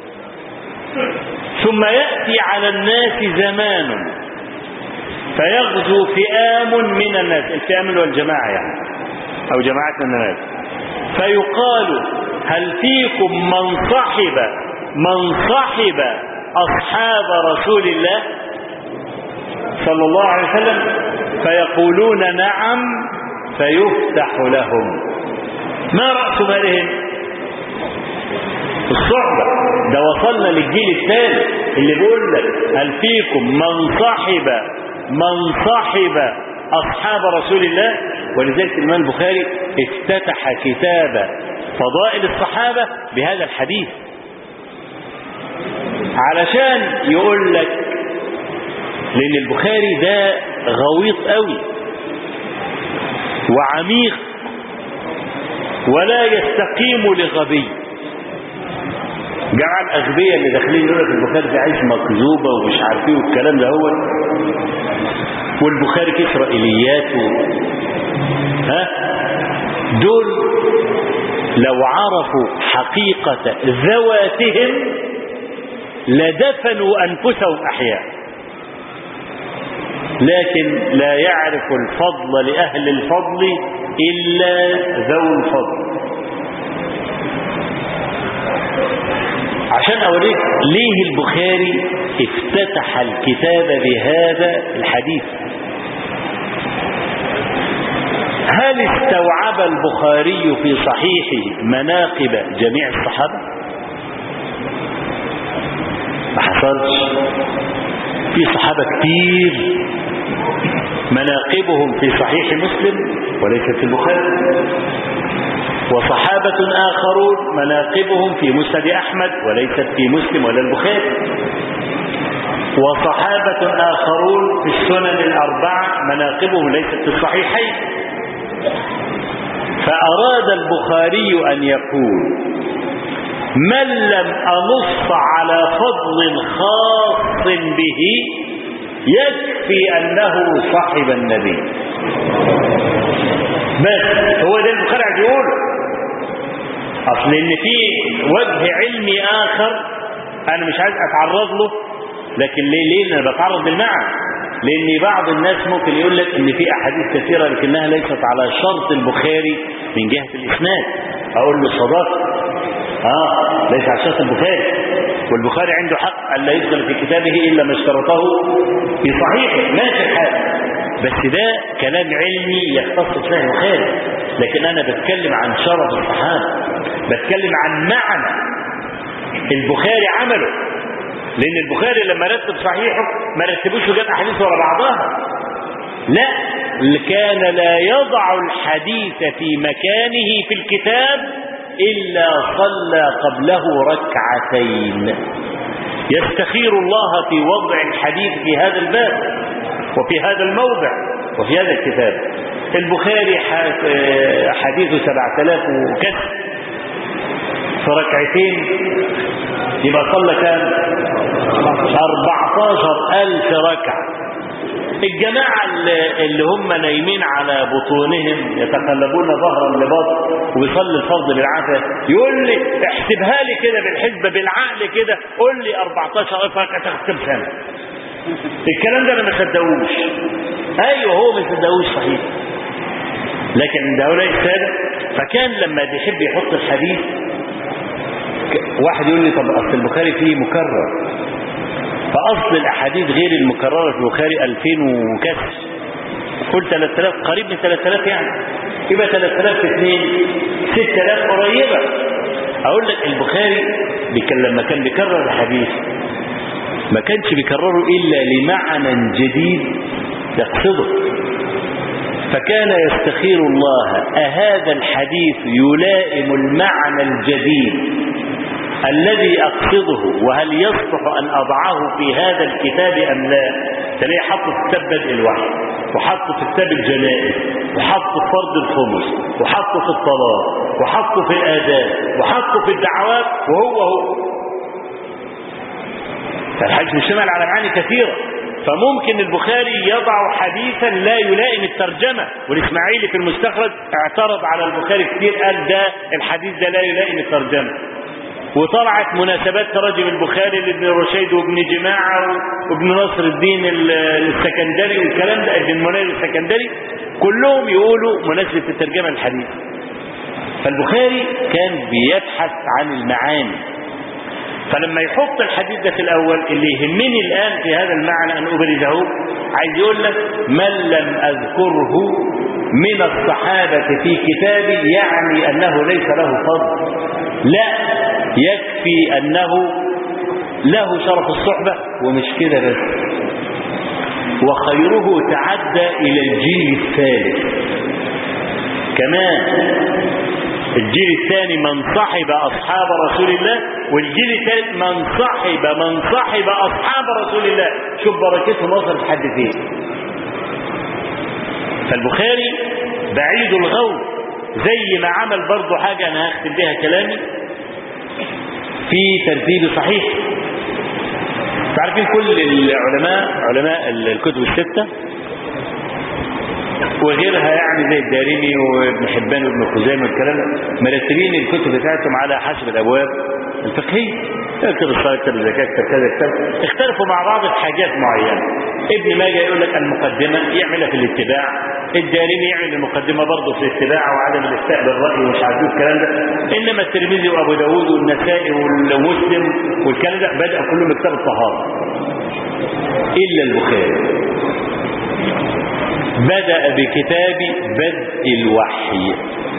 ثم يأتي على الناس زمان فيغزو فئام من الناس، الفئام والجماعة يعني أو جماعة من الناس، فيقال هل فيكم من صحب أصحاب رسول الله صلى الله عليه وسلم؟ فيقولون نعم، فيفتح لهم. ما رأس مالهم؟ الصحبة. ده وصلنا للجيل الثاني اللي بيقول لك هل فيكم من صحب أصحاب رسول الله. ولذلك الإمام البخاري افتتح كتاب فضائل الصحابة بهذا الحديث، علشان يقول لك، لأن البخاري ده غويط قوي وعميق ولا يستقيم لغبي. جماعة الأغبياء اللي داخلين يقول لك البخاري ده عايش مكذوبة ومش عارفين والكلام ده، هو والبخاري فيه إسرائيليات دول لو عرفوا حقيقة ذواتهم لدفنوا أنفسهم أحياء، لكن لا يعرف الفضل لأهل الفضل إلا ذو الفضل. عشان أوريك ليه البخاري افتتح الكتاب بهذا الحديث. هل استوعب البخاري في صحيحه مناقب جميع الصحابة؟ ما حصلش. في صحابة كتير مناقبهم في صحيح مسلم وليست في البخاري، وصحابة آخرون مناقبهم في مسند أحمد وليست في مسلم ولا البخاري، وصحابة آخرون في السنن الأربعة مناقبهم ليست في الصحيحين. فأراد البخاري أن يقول من لم أنص على فضل خاص به يكفي أنه صاحب النبي. بس هو ده البخاري عايز يقول. أصل إن في وجه علمي آخر أنا مش عايز أتعرض له، لكن ليه أنا بتعرض بالمعنى؟ لأن بعض الناس ممكن يقول لك إن في أحاديث كثيرة لكنها ليست على شرط البخاري من جهة الإسناد. أقول له صدقت، ليس على شرط البخاري، والبخاري عنده حق ألا يدخل في كتابه إلا ما اشترطه في صحيحه، ماشي الحال. بس ده كلام علمي يختص به البخاري، لكن أنا بتكلم عن شرف الصحابة، بتكلم عن معنى البخاري عمله. لأن البخاري لما رتب صحيحه ما رتبوش وجاب أحاديث ورا بعضها، لا، كان لا يضع الحديث في مكانه في الكتاب إلا صلى قبله ركعتين، يستخير الله في وضع الحديث في هذا الباب وفي هذا الموضع وفي هذا الكتاب. البخاري حديثه 7000 وكسر، في ركعتين يبقى صلى كام؟ 14000 ركعة. الجماعة اللي هم نايمين على بطونهم يتقلبون ظهرا لبطن وبيصلي الفرض بالعافية، يقول لي احسبها لي كده بالحسبة بالعقل كده، قول لي 14000 ركعة تاخد كام سنة؟ الكلام ده انا ما صدقوش. ايوه هو ما صدقوش صحيح، لكن عند هؤلاء السادة فكان لما بيحب يحط الحديث، واحد يقول لي طب اصل البخاري فيه مكرر، فاصل الاحاديث غير المكرره في البخاري 2000 وكسر، قل 3000 قريب من 3000 يعني، يبقى 3000 في 2 6000 قريبه. اقول لك البخاري لما كان بيكرر الحديث ما كانش بيكرره الا لمعنى جديد يقصده، فكان يستخير الله أهذا الحديث يلائم المعنى الجديد الذي أقصده، وهل يصلح أن أضعه في هذا الكتاب أم لا؟ تلاقيه حطه في كتاب بدء الوحي، وحطه في كتاب الجنائز، وحطه في فرض الخمس، وحطه في الطلاق، وحطه في الآداب، وحطه في الدعوات، وهو فالحديث مشتمل على معاني كثيرة. فممكن البخاري يضع حديثا لا يلائم الترجمة، والإسماعيلي في المستخرج اعترض على البخاري كتير، قال ده الحديث ده لا يلائم الترجمة. وطلعت مناسبات تراجم البخاري لابن رشيد وابن جماعة وابن نصر الدين السكندري والكلام ده، ابن المنير السكندري، كلهم يقولوا مناسبة الترجمة الحديث. فالبخاري كان بيبحث عن المعاني، فلما يحط الحديث ده في الأول اللي يهمني الآن في هذا المعنى أن أبرزه، عايز يقول لك من لم أذكره من الصحابة في كتابي يعني أنه ليس له فضل، لا، يكفي أنه له شرف الصحبة ومش كده بس، وخيره تعدى إلى الجيل الثالث كمان. الجيل الثاني من صحب أصحاب رسول الله، والجيل الثالث من صحب أصحاب رسول الله. شوف بركتهم وصلت لحد فين. فالبخاري بعيد الغول، زي ما عمل برضه حاجة أنا هختم بها كلامي في ترتيب صحيح. تعرفين كل علماء الكتب الستة وغيرها يعني زي الدارمي وابن حبان وابن خزيمة والكلام مرتبين الكتب بتاعتهم على حسب الابواب الفقهيه، كتاب الصلاه، كتاب الزكاه، كتاب كذا كتاب، اختلفوا مع بعض في حاجات معينه. ابن ماجه يقول لك المقدمه يعملها في الاتباع، الدارمي يعمل المقدمه برضه في الاتباع وعدم الافتاء بالراي ومش عارف الكلام ده، انما الترمذي وابو داود والنسائي ومسلم والكلام ده بدأ كلهم بكتاب الطهاره، الا البخاري بدأ بكتاب بدء الوحي.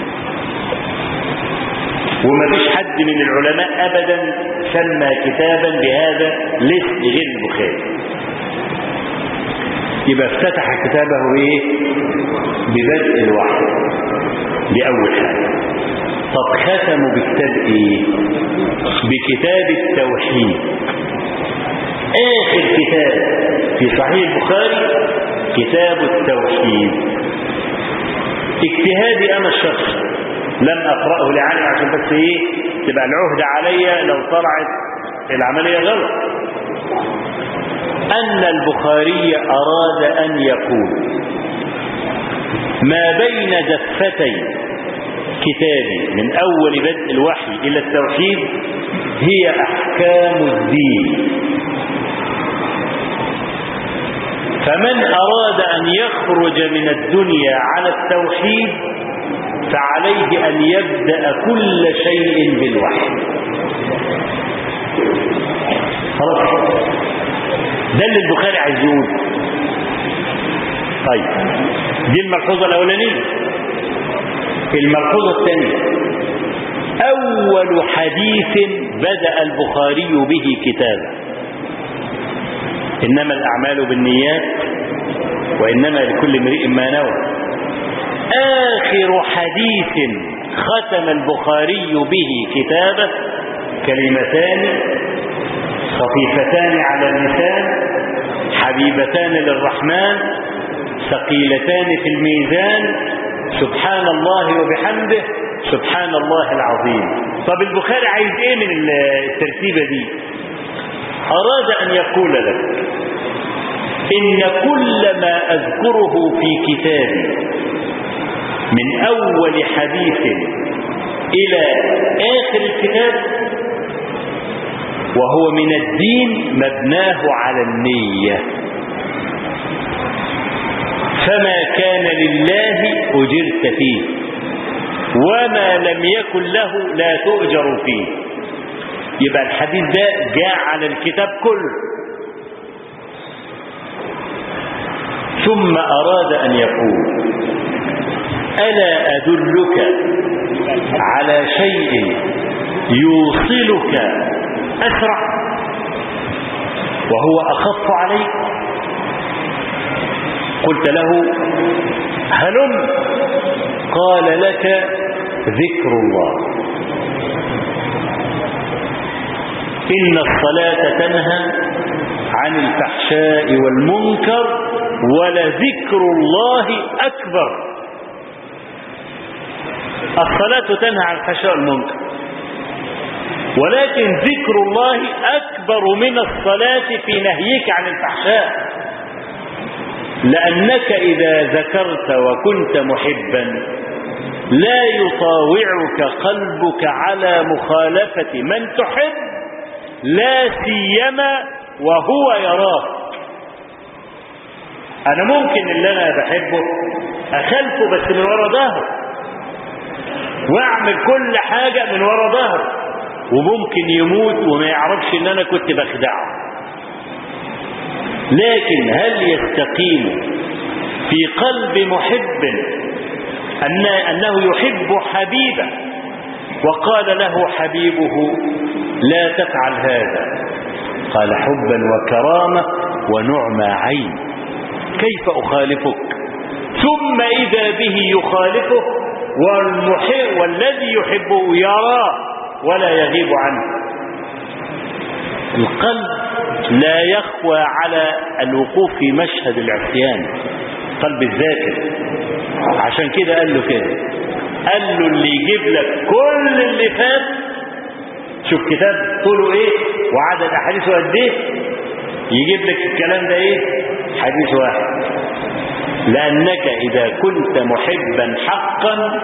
وما فيش حد من العلماء أبدا سمى كتابا بهذا الاسم غير البخاري. يبقى افتتح كتابه ايه؟ ببدء الوحي، بأول حاجة. طب ختموا بكتاب ايه؟ بكتاب التوحيد. آخر كتاب في صحيح البخاري كتاب التوحيد. اجتهادي انا الشخص لم اقراه لعلم عشان بس ايه تبقى العهده عليا لو طلعت العمليه غلط، ان البخاري اراد ان يقول ما بين دفتي كتابي من اول بدء الوحي الى التوحيد هي احكام الدين، فمن أراد أن يخرج من الدنيا على التوحيد فعليه أن يبدأ كل شيء بالوحي. خلاص، ده اللي البخاري عايز يقول. طيب، دي الملحوظة الأولانية. الملحوظة الثانية، أول حديث بدأ البخاري به كتابه، إنما الأعمال بالنيات وإنما لكل امرئ ما نوى. آخر حديث ختم البخاري به كتابه كلمتان خفيفتان على اللسان حبيبتان للرحمن ثقيلتان في الميزان سبحان الله وبحمده سبحان الله العظيم. طب البخاري عايز ايه من الترتيبة دي؟ أراد أن يقول لك إن كل ما أذكره في كتابي من أول حديث إلى آخر الكتاب وهو من الدين مبناه على النية، فما كان لله أجرت فيه وما لم يكن له لا تؤجر فيه. يبقى الحديث ده جاء على الكتاب كله. ثم أراد أن يقول ألا أدلك على شيء يوصلك أسرع وهو أخف عليك؟ قلت له هلم، قال لك ذكر الله. إن الصلاة تنهى عن الفحشاء والمنكر ولذكر الله أكبر. الصلاة تنهى عن الفحشاء والمنكر، ولكن ذكر الله أكبر من الصلاة في نهيك عن الفحشاء، لأنك إذا ذكرت وكنت محبا لا يطاوعك قلبك على مخالفة من تحب، لا سيما وهو يراك. أنا ممكن اللي أنا بحبه أخلفه بس من ورا ظهره، واعمل كل حاجة من ورا ظهره، وممكن يموت وما يعرفش ان انا كنت بخدعه. لكن هل يستقيم في قلب محب أنه يحب حبيبه وقال له حبيبه لا تفعل هذا؟ قال حبا وكرامة ونعمى عين، كيف أخالفك؟ ثم إذا به يخالفه والذي يحبه يراه ولا يغيب عنه. القلب لا يخوى على الوقوف في مشهد العصيان، قلب الذاكر. عشان كده قال له كده، قال له اللي يجيب لك كل اللي فات، شوف كتاب طوله ايه وعدد احاديثه قد ايه، يجيب لك الكلام ده ايه؟ حديث واحد. لانك اذا كنت محبا حقا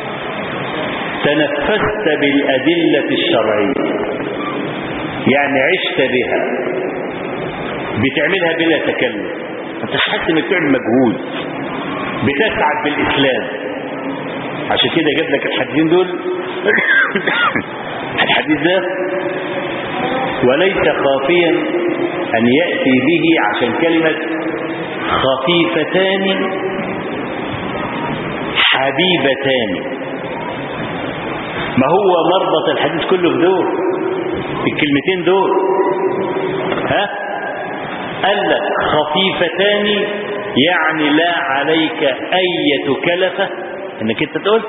تنفست بالادله الشرعيه، يعني عشت بها، بتعملها بلا تكلف، انت مش حاسس انك بتعمل مجهود، بتسعد بالاسلام. عشان كده جاب لك الحديثين دول. الحديث ده وليس خافيا ان ياتي به عشان كلمه خفيفتان حبيبتان. ما هو مربط الحديث كله في دول، الكلمتين دول. ها قال لك خفيفتان يعني لا عليك أي كلفة انك انت تقول.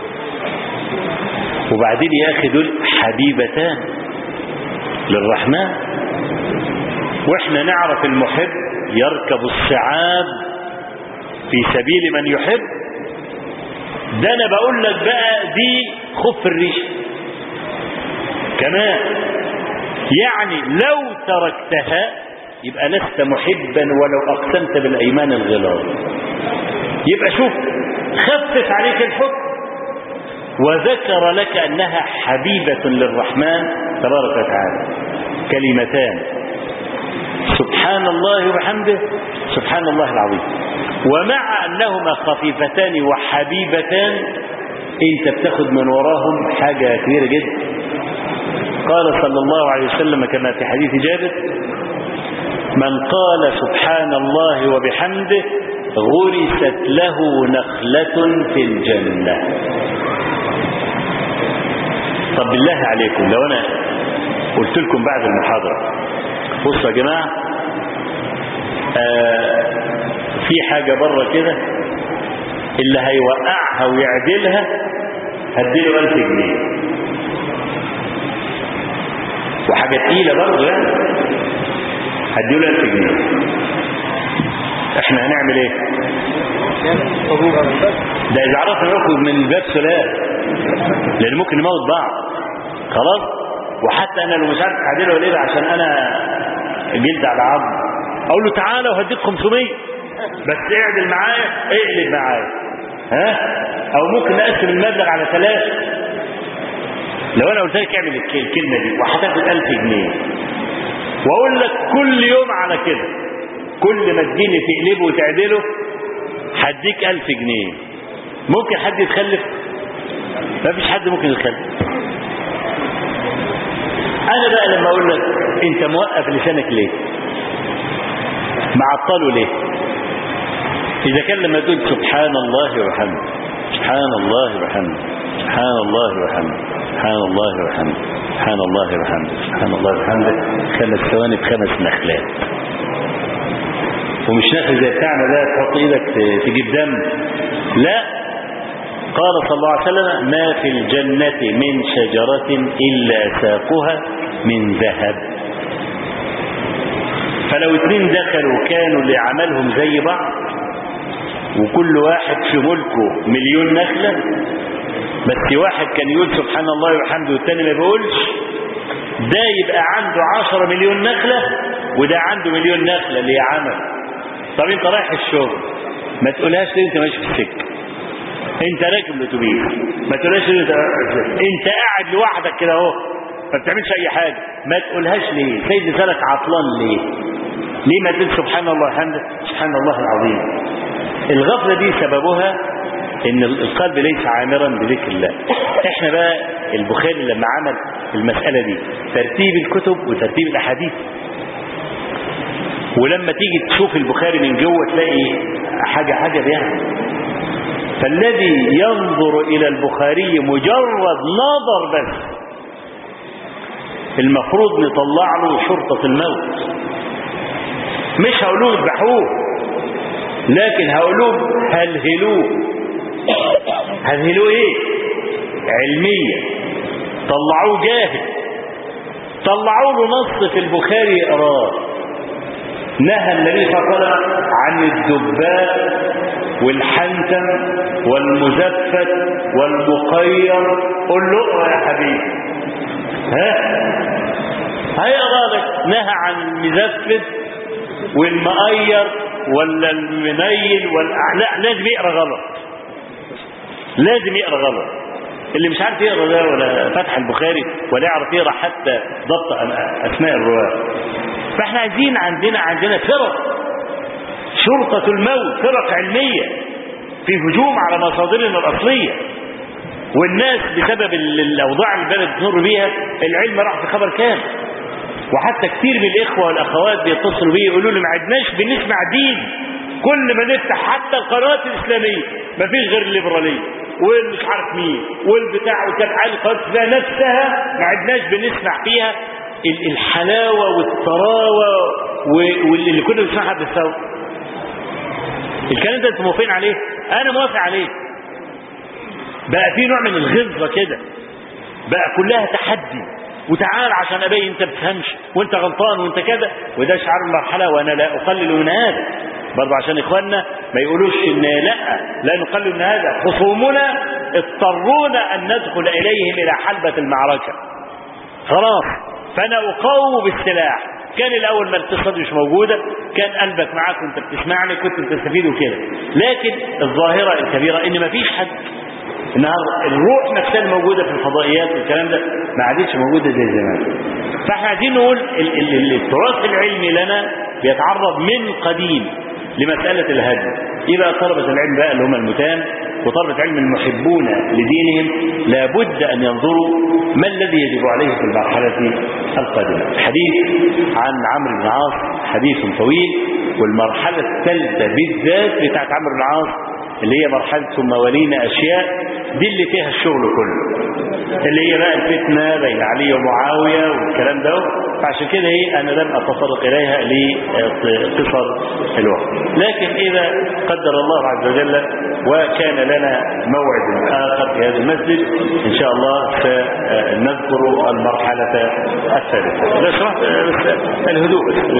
وبعدين يا اخي دول حبيبتان للرحمن، واحنا نعرف المحب يركب الصعاب في سبيل من يحب. ده انا بقول لك بقى دي خف الريش كمان، يعني لو تركتها يبقى لست محبا ولو اقسمت بالايمان الغلاظ. يبقى شوف خفف عليك الحكم وذكر لك انها حبيبة للرحمن تبارك وتعالى. كلمتان سبحان الله وبحمده سبحان الله العظيم. ومع انهما خفيفتان وحبيبتان انت بتاخد من وراهم حاجة كبيرة جدا. قال صلى الله عليه وسلم كما في حديث جابر: من قال سبحان الله وبحمده غرست له نخلة في الجنة. طب بالله عليكم لو انا قلت لكم بعد المحاضرة بصوا يا جماعة، في حاجة بره كده اللي هيوقعها ويعدلها هديله 1000 جنيه، وحاجة تقيلة برضه يعني هديله 1000 جنيه. احنا هنعمل ايه؟ ده اذا عرفنا ناخد من باب سلال، لان ممكن نموت بعض خلاص. وحتى انا لو مش عارف اعدله ولا ايه عشان انا جلد على عظم، اقول له تعالى وهديك 500، بس اعدل معايا، اقلب معايا، ها؟ او ممكن نقسم المبلغ على 3. لو انا قلت لك اعمل الكلمه دي وهتاخد 1000 جنيه، واقول لك كل يوم على كده، كل ما تجيني تقلبه وتعدله هديك 1000 جنيه، ممكن حد يتخلف؟ ما فيش حد ممكن يتخلف. انا بقى لما اقول لك انت موقف لسانك ليه؟ معطله ليه؟ اذا كان لما تقول سبحان الله وبحمده سبحان الله وبحمده سبحان الله وبحمده سبحان الله وبحمده سبحان الله وبحمده سبحان الله وبحمده 5 ثواني ب5 نخلات، ومش نخل زي بتاعنا ده تحط ايدك تجيب دم، لا. قال صلى الله عليه وسلم: ما في الجنة من شجرة إلا ساقها من ذهب. فلو 2 دخلوا كانوا اللي عملهم زي بعض، وكل واحد في ملكه 1,000,000 نخلة، بس واحد كان يقول سبحان الله وبحمده والتاني ما بيقولش، ده يبقى عنده 10 مليون نخلة وده عنده 1,000,000 نخلة اللي عمل. طب انت رايح الشغل ما تقولهاش ليه انت ماشي في السكة، انت راكب الاتوبيس ما تقولهاش ليه انت قاعد لوحدك كده اهو ما بتعملش اي حاجة، ما تقولهاش ليه؟ سيد لسانك عطلان ليه؟ ليه ما تقول سبحان الله وبحمده سبحان الله العظيم؟ الغفلة دي سببها ان القلب ليس عامرا بذكر الله. احنا بقى البخاري لما عمل المسألة دي ترتيب الكتب وترتيب الاحاديث، ولما تيجي تشوف البخاري من جوه تلاقي حاجة عجب يعني. فالذي ينظر الى البخاري مجرد نظر بس المفروض نطلع له شرطة الموت. مش هقولوه اذبحوه، لكن هقولوه هلهلوه. هلهلوه ايه؟ علمية. طلعوه جاهل، طلعوا له نص في البخاري يقراه. نهى النبي صلى الله عليه وسلم عن الدباء والحنتم والمزفت والمقير. قل له اقرا يا حبيبي. هيقرا لك. نهى عن المزفت والمقير ولا المنيل لا، لازم يقرا غلط، لازم يقرا غلط. اللي مش عارف يقرا ده ولا فتح البخاري ولا يعرف يقرا حتى ضبط اسماء الرواه. فاحنا عندنا فرق شرطة الموت، فرق علمية في هجوم على مصادرنا الأصلية. والناس بسبب الأوضاع اللي البلد بتمر بيها العلم راح في خبر كامل. وحتى كتير من الإخوة والأخوات بيتصلوا بيه يقولوا لي ما عدناش بنسمع دين، كل ما نفتح حتى القنوات الإسلامية ما فيش غير الليبرالية والمش عارف مين والبتاع وتبع القنوات نفسها ما عدناش بنسمع فيها الحلاوة والطراوة واللي كنا بنسمعها بالثوره. الكلام ده انتم موافقين عليه؟ انا موافق عليه. بقى في نوع من الغلظة كده، بقى كلها تحدي وتعال عشان ابين انت بتفهمش وانت غلطان وانت كذا، وده شعار المرحلة. وانا لا اقلل من هذا برضه عشان اخواننا ما يقولوش ان لا نقلل من هذا. خصومنا اضطرونا ان ندخل اليهم الى حلبة المعركة خلاص، فانا اقاوم بالسلاح. كان الاول ما الاتصال مش موجودة، كان قلبك معاك وانت بتسمعني كنت بتستفيد وكده. لكن الظاهرة الكبيرة ان ما فيش حد النهارده الروح نفسها الموجودة في الفضائيات والكلام ده ما عادتش موجودة زي زمان. فاحنا عايزين نقول التراث العلمي لنا بيتعرض من قديم لمسألة الهدم. يبقى طلبة العلم بقى اللي هم المتان وطلبة علم المحبون لدينهم لابد أن ينظروا ما الذي يجب عليه في المرحلة القادمة. الحديث عن عمرو بن العاص حديث طويل، والمرحلة الثالثة بالذات بتاعت عمرو بن العاص اللي هي مرحلة ثم ولينا أشياء دي اللي فيها الشغل كله، اللي هي بقى الفتنة بين علي ومعاوية والكلام ده. فعشان كده أنا لم أتطرق إليها لقصر الوقت. لكن إذا قدر الله عز وجل وكان لنا موعد آخر في هذا المسجد إن شاء الله سنذكر المرحلة الثالثة. لا شرط الهدوء.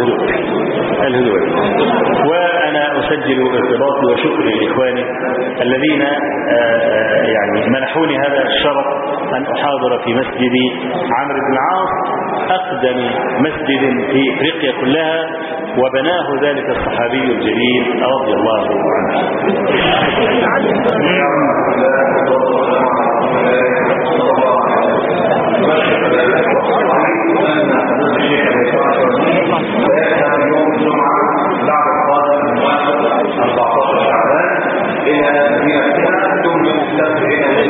وأنا أسجل ارتباطي وشكري لإخواني الذين يعني منحوني هذا الشرف أن أحاضر في مسجد عمرو بن العاص، أقدم مسجد في إفريقيا كلها، وبناه ذلك الصحابي الجليل رضي الله عنه.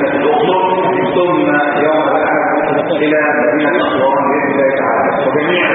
إلى مدينة أسوان بإذن الله تعالى. وجميع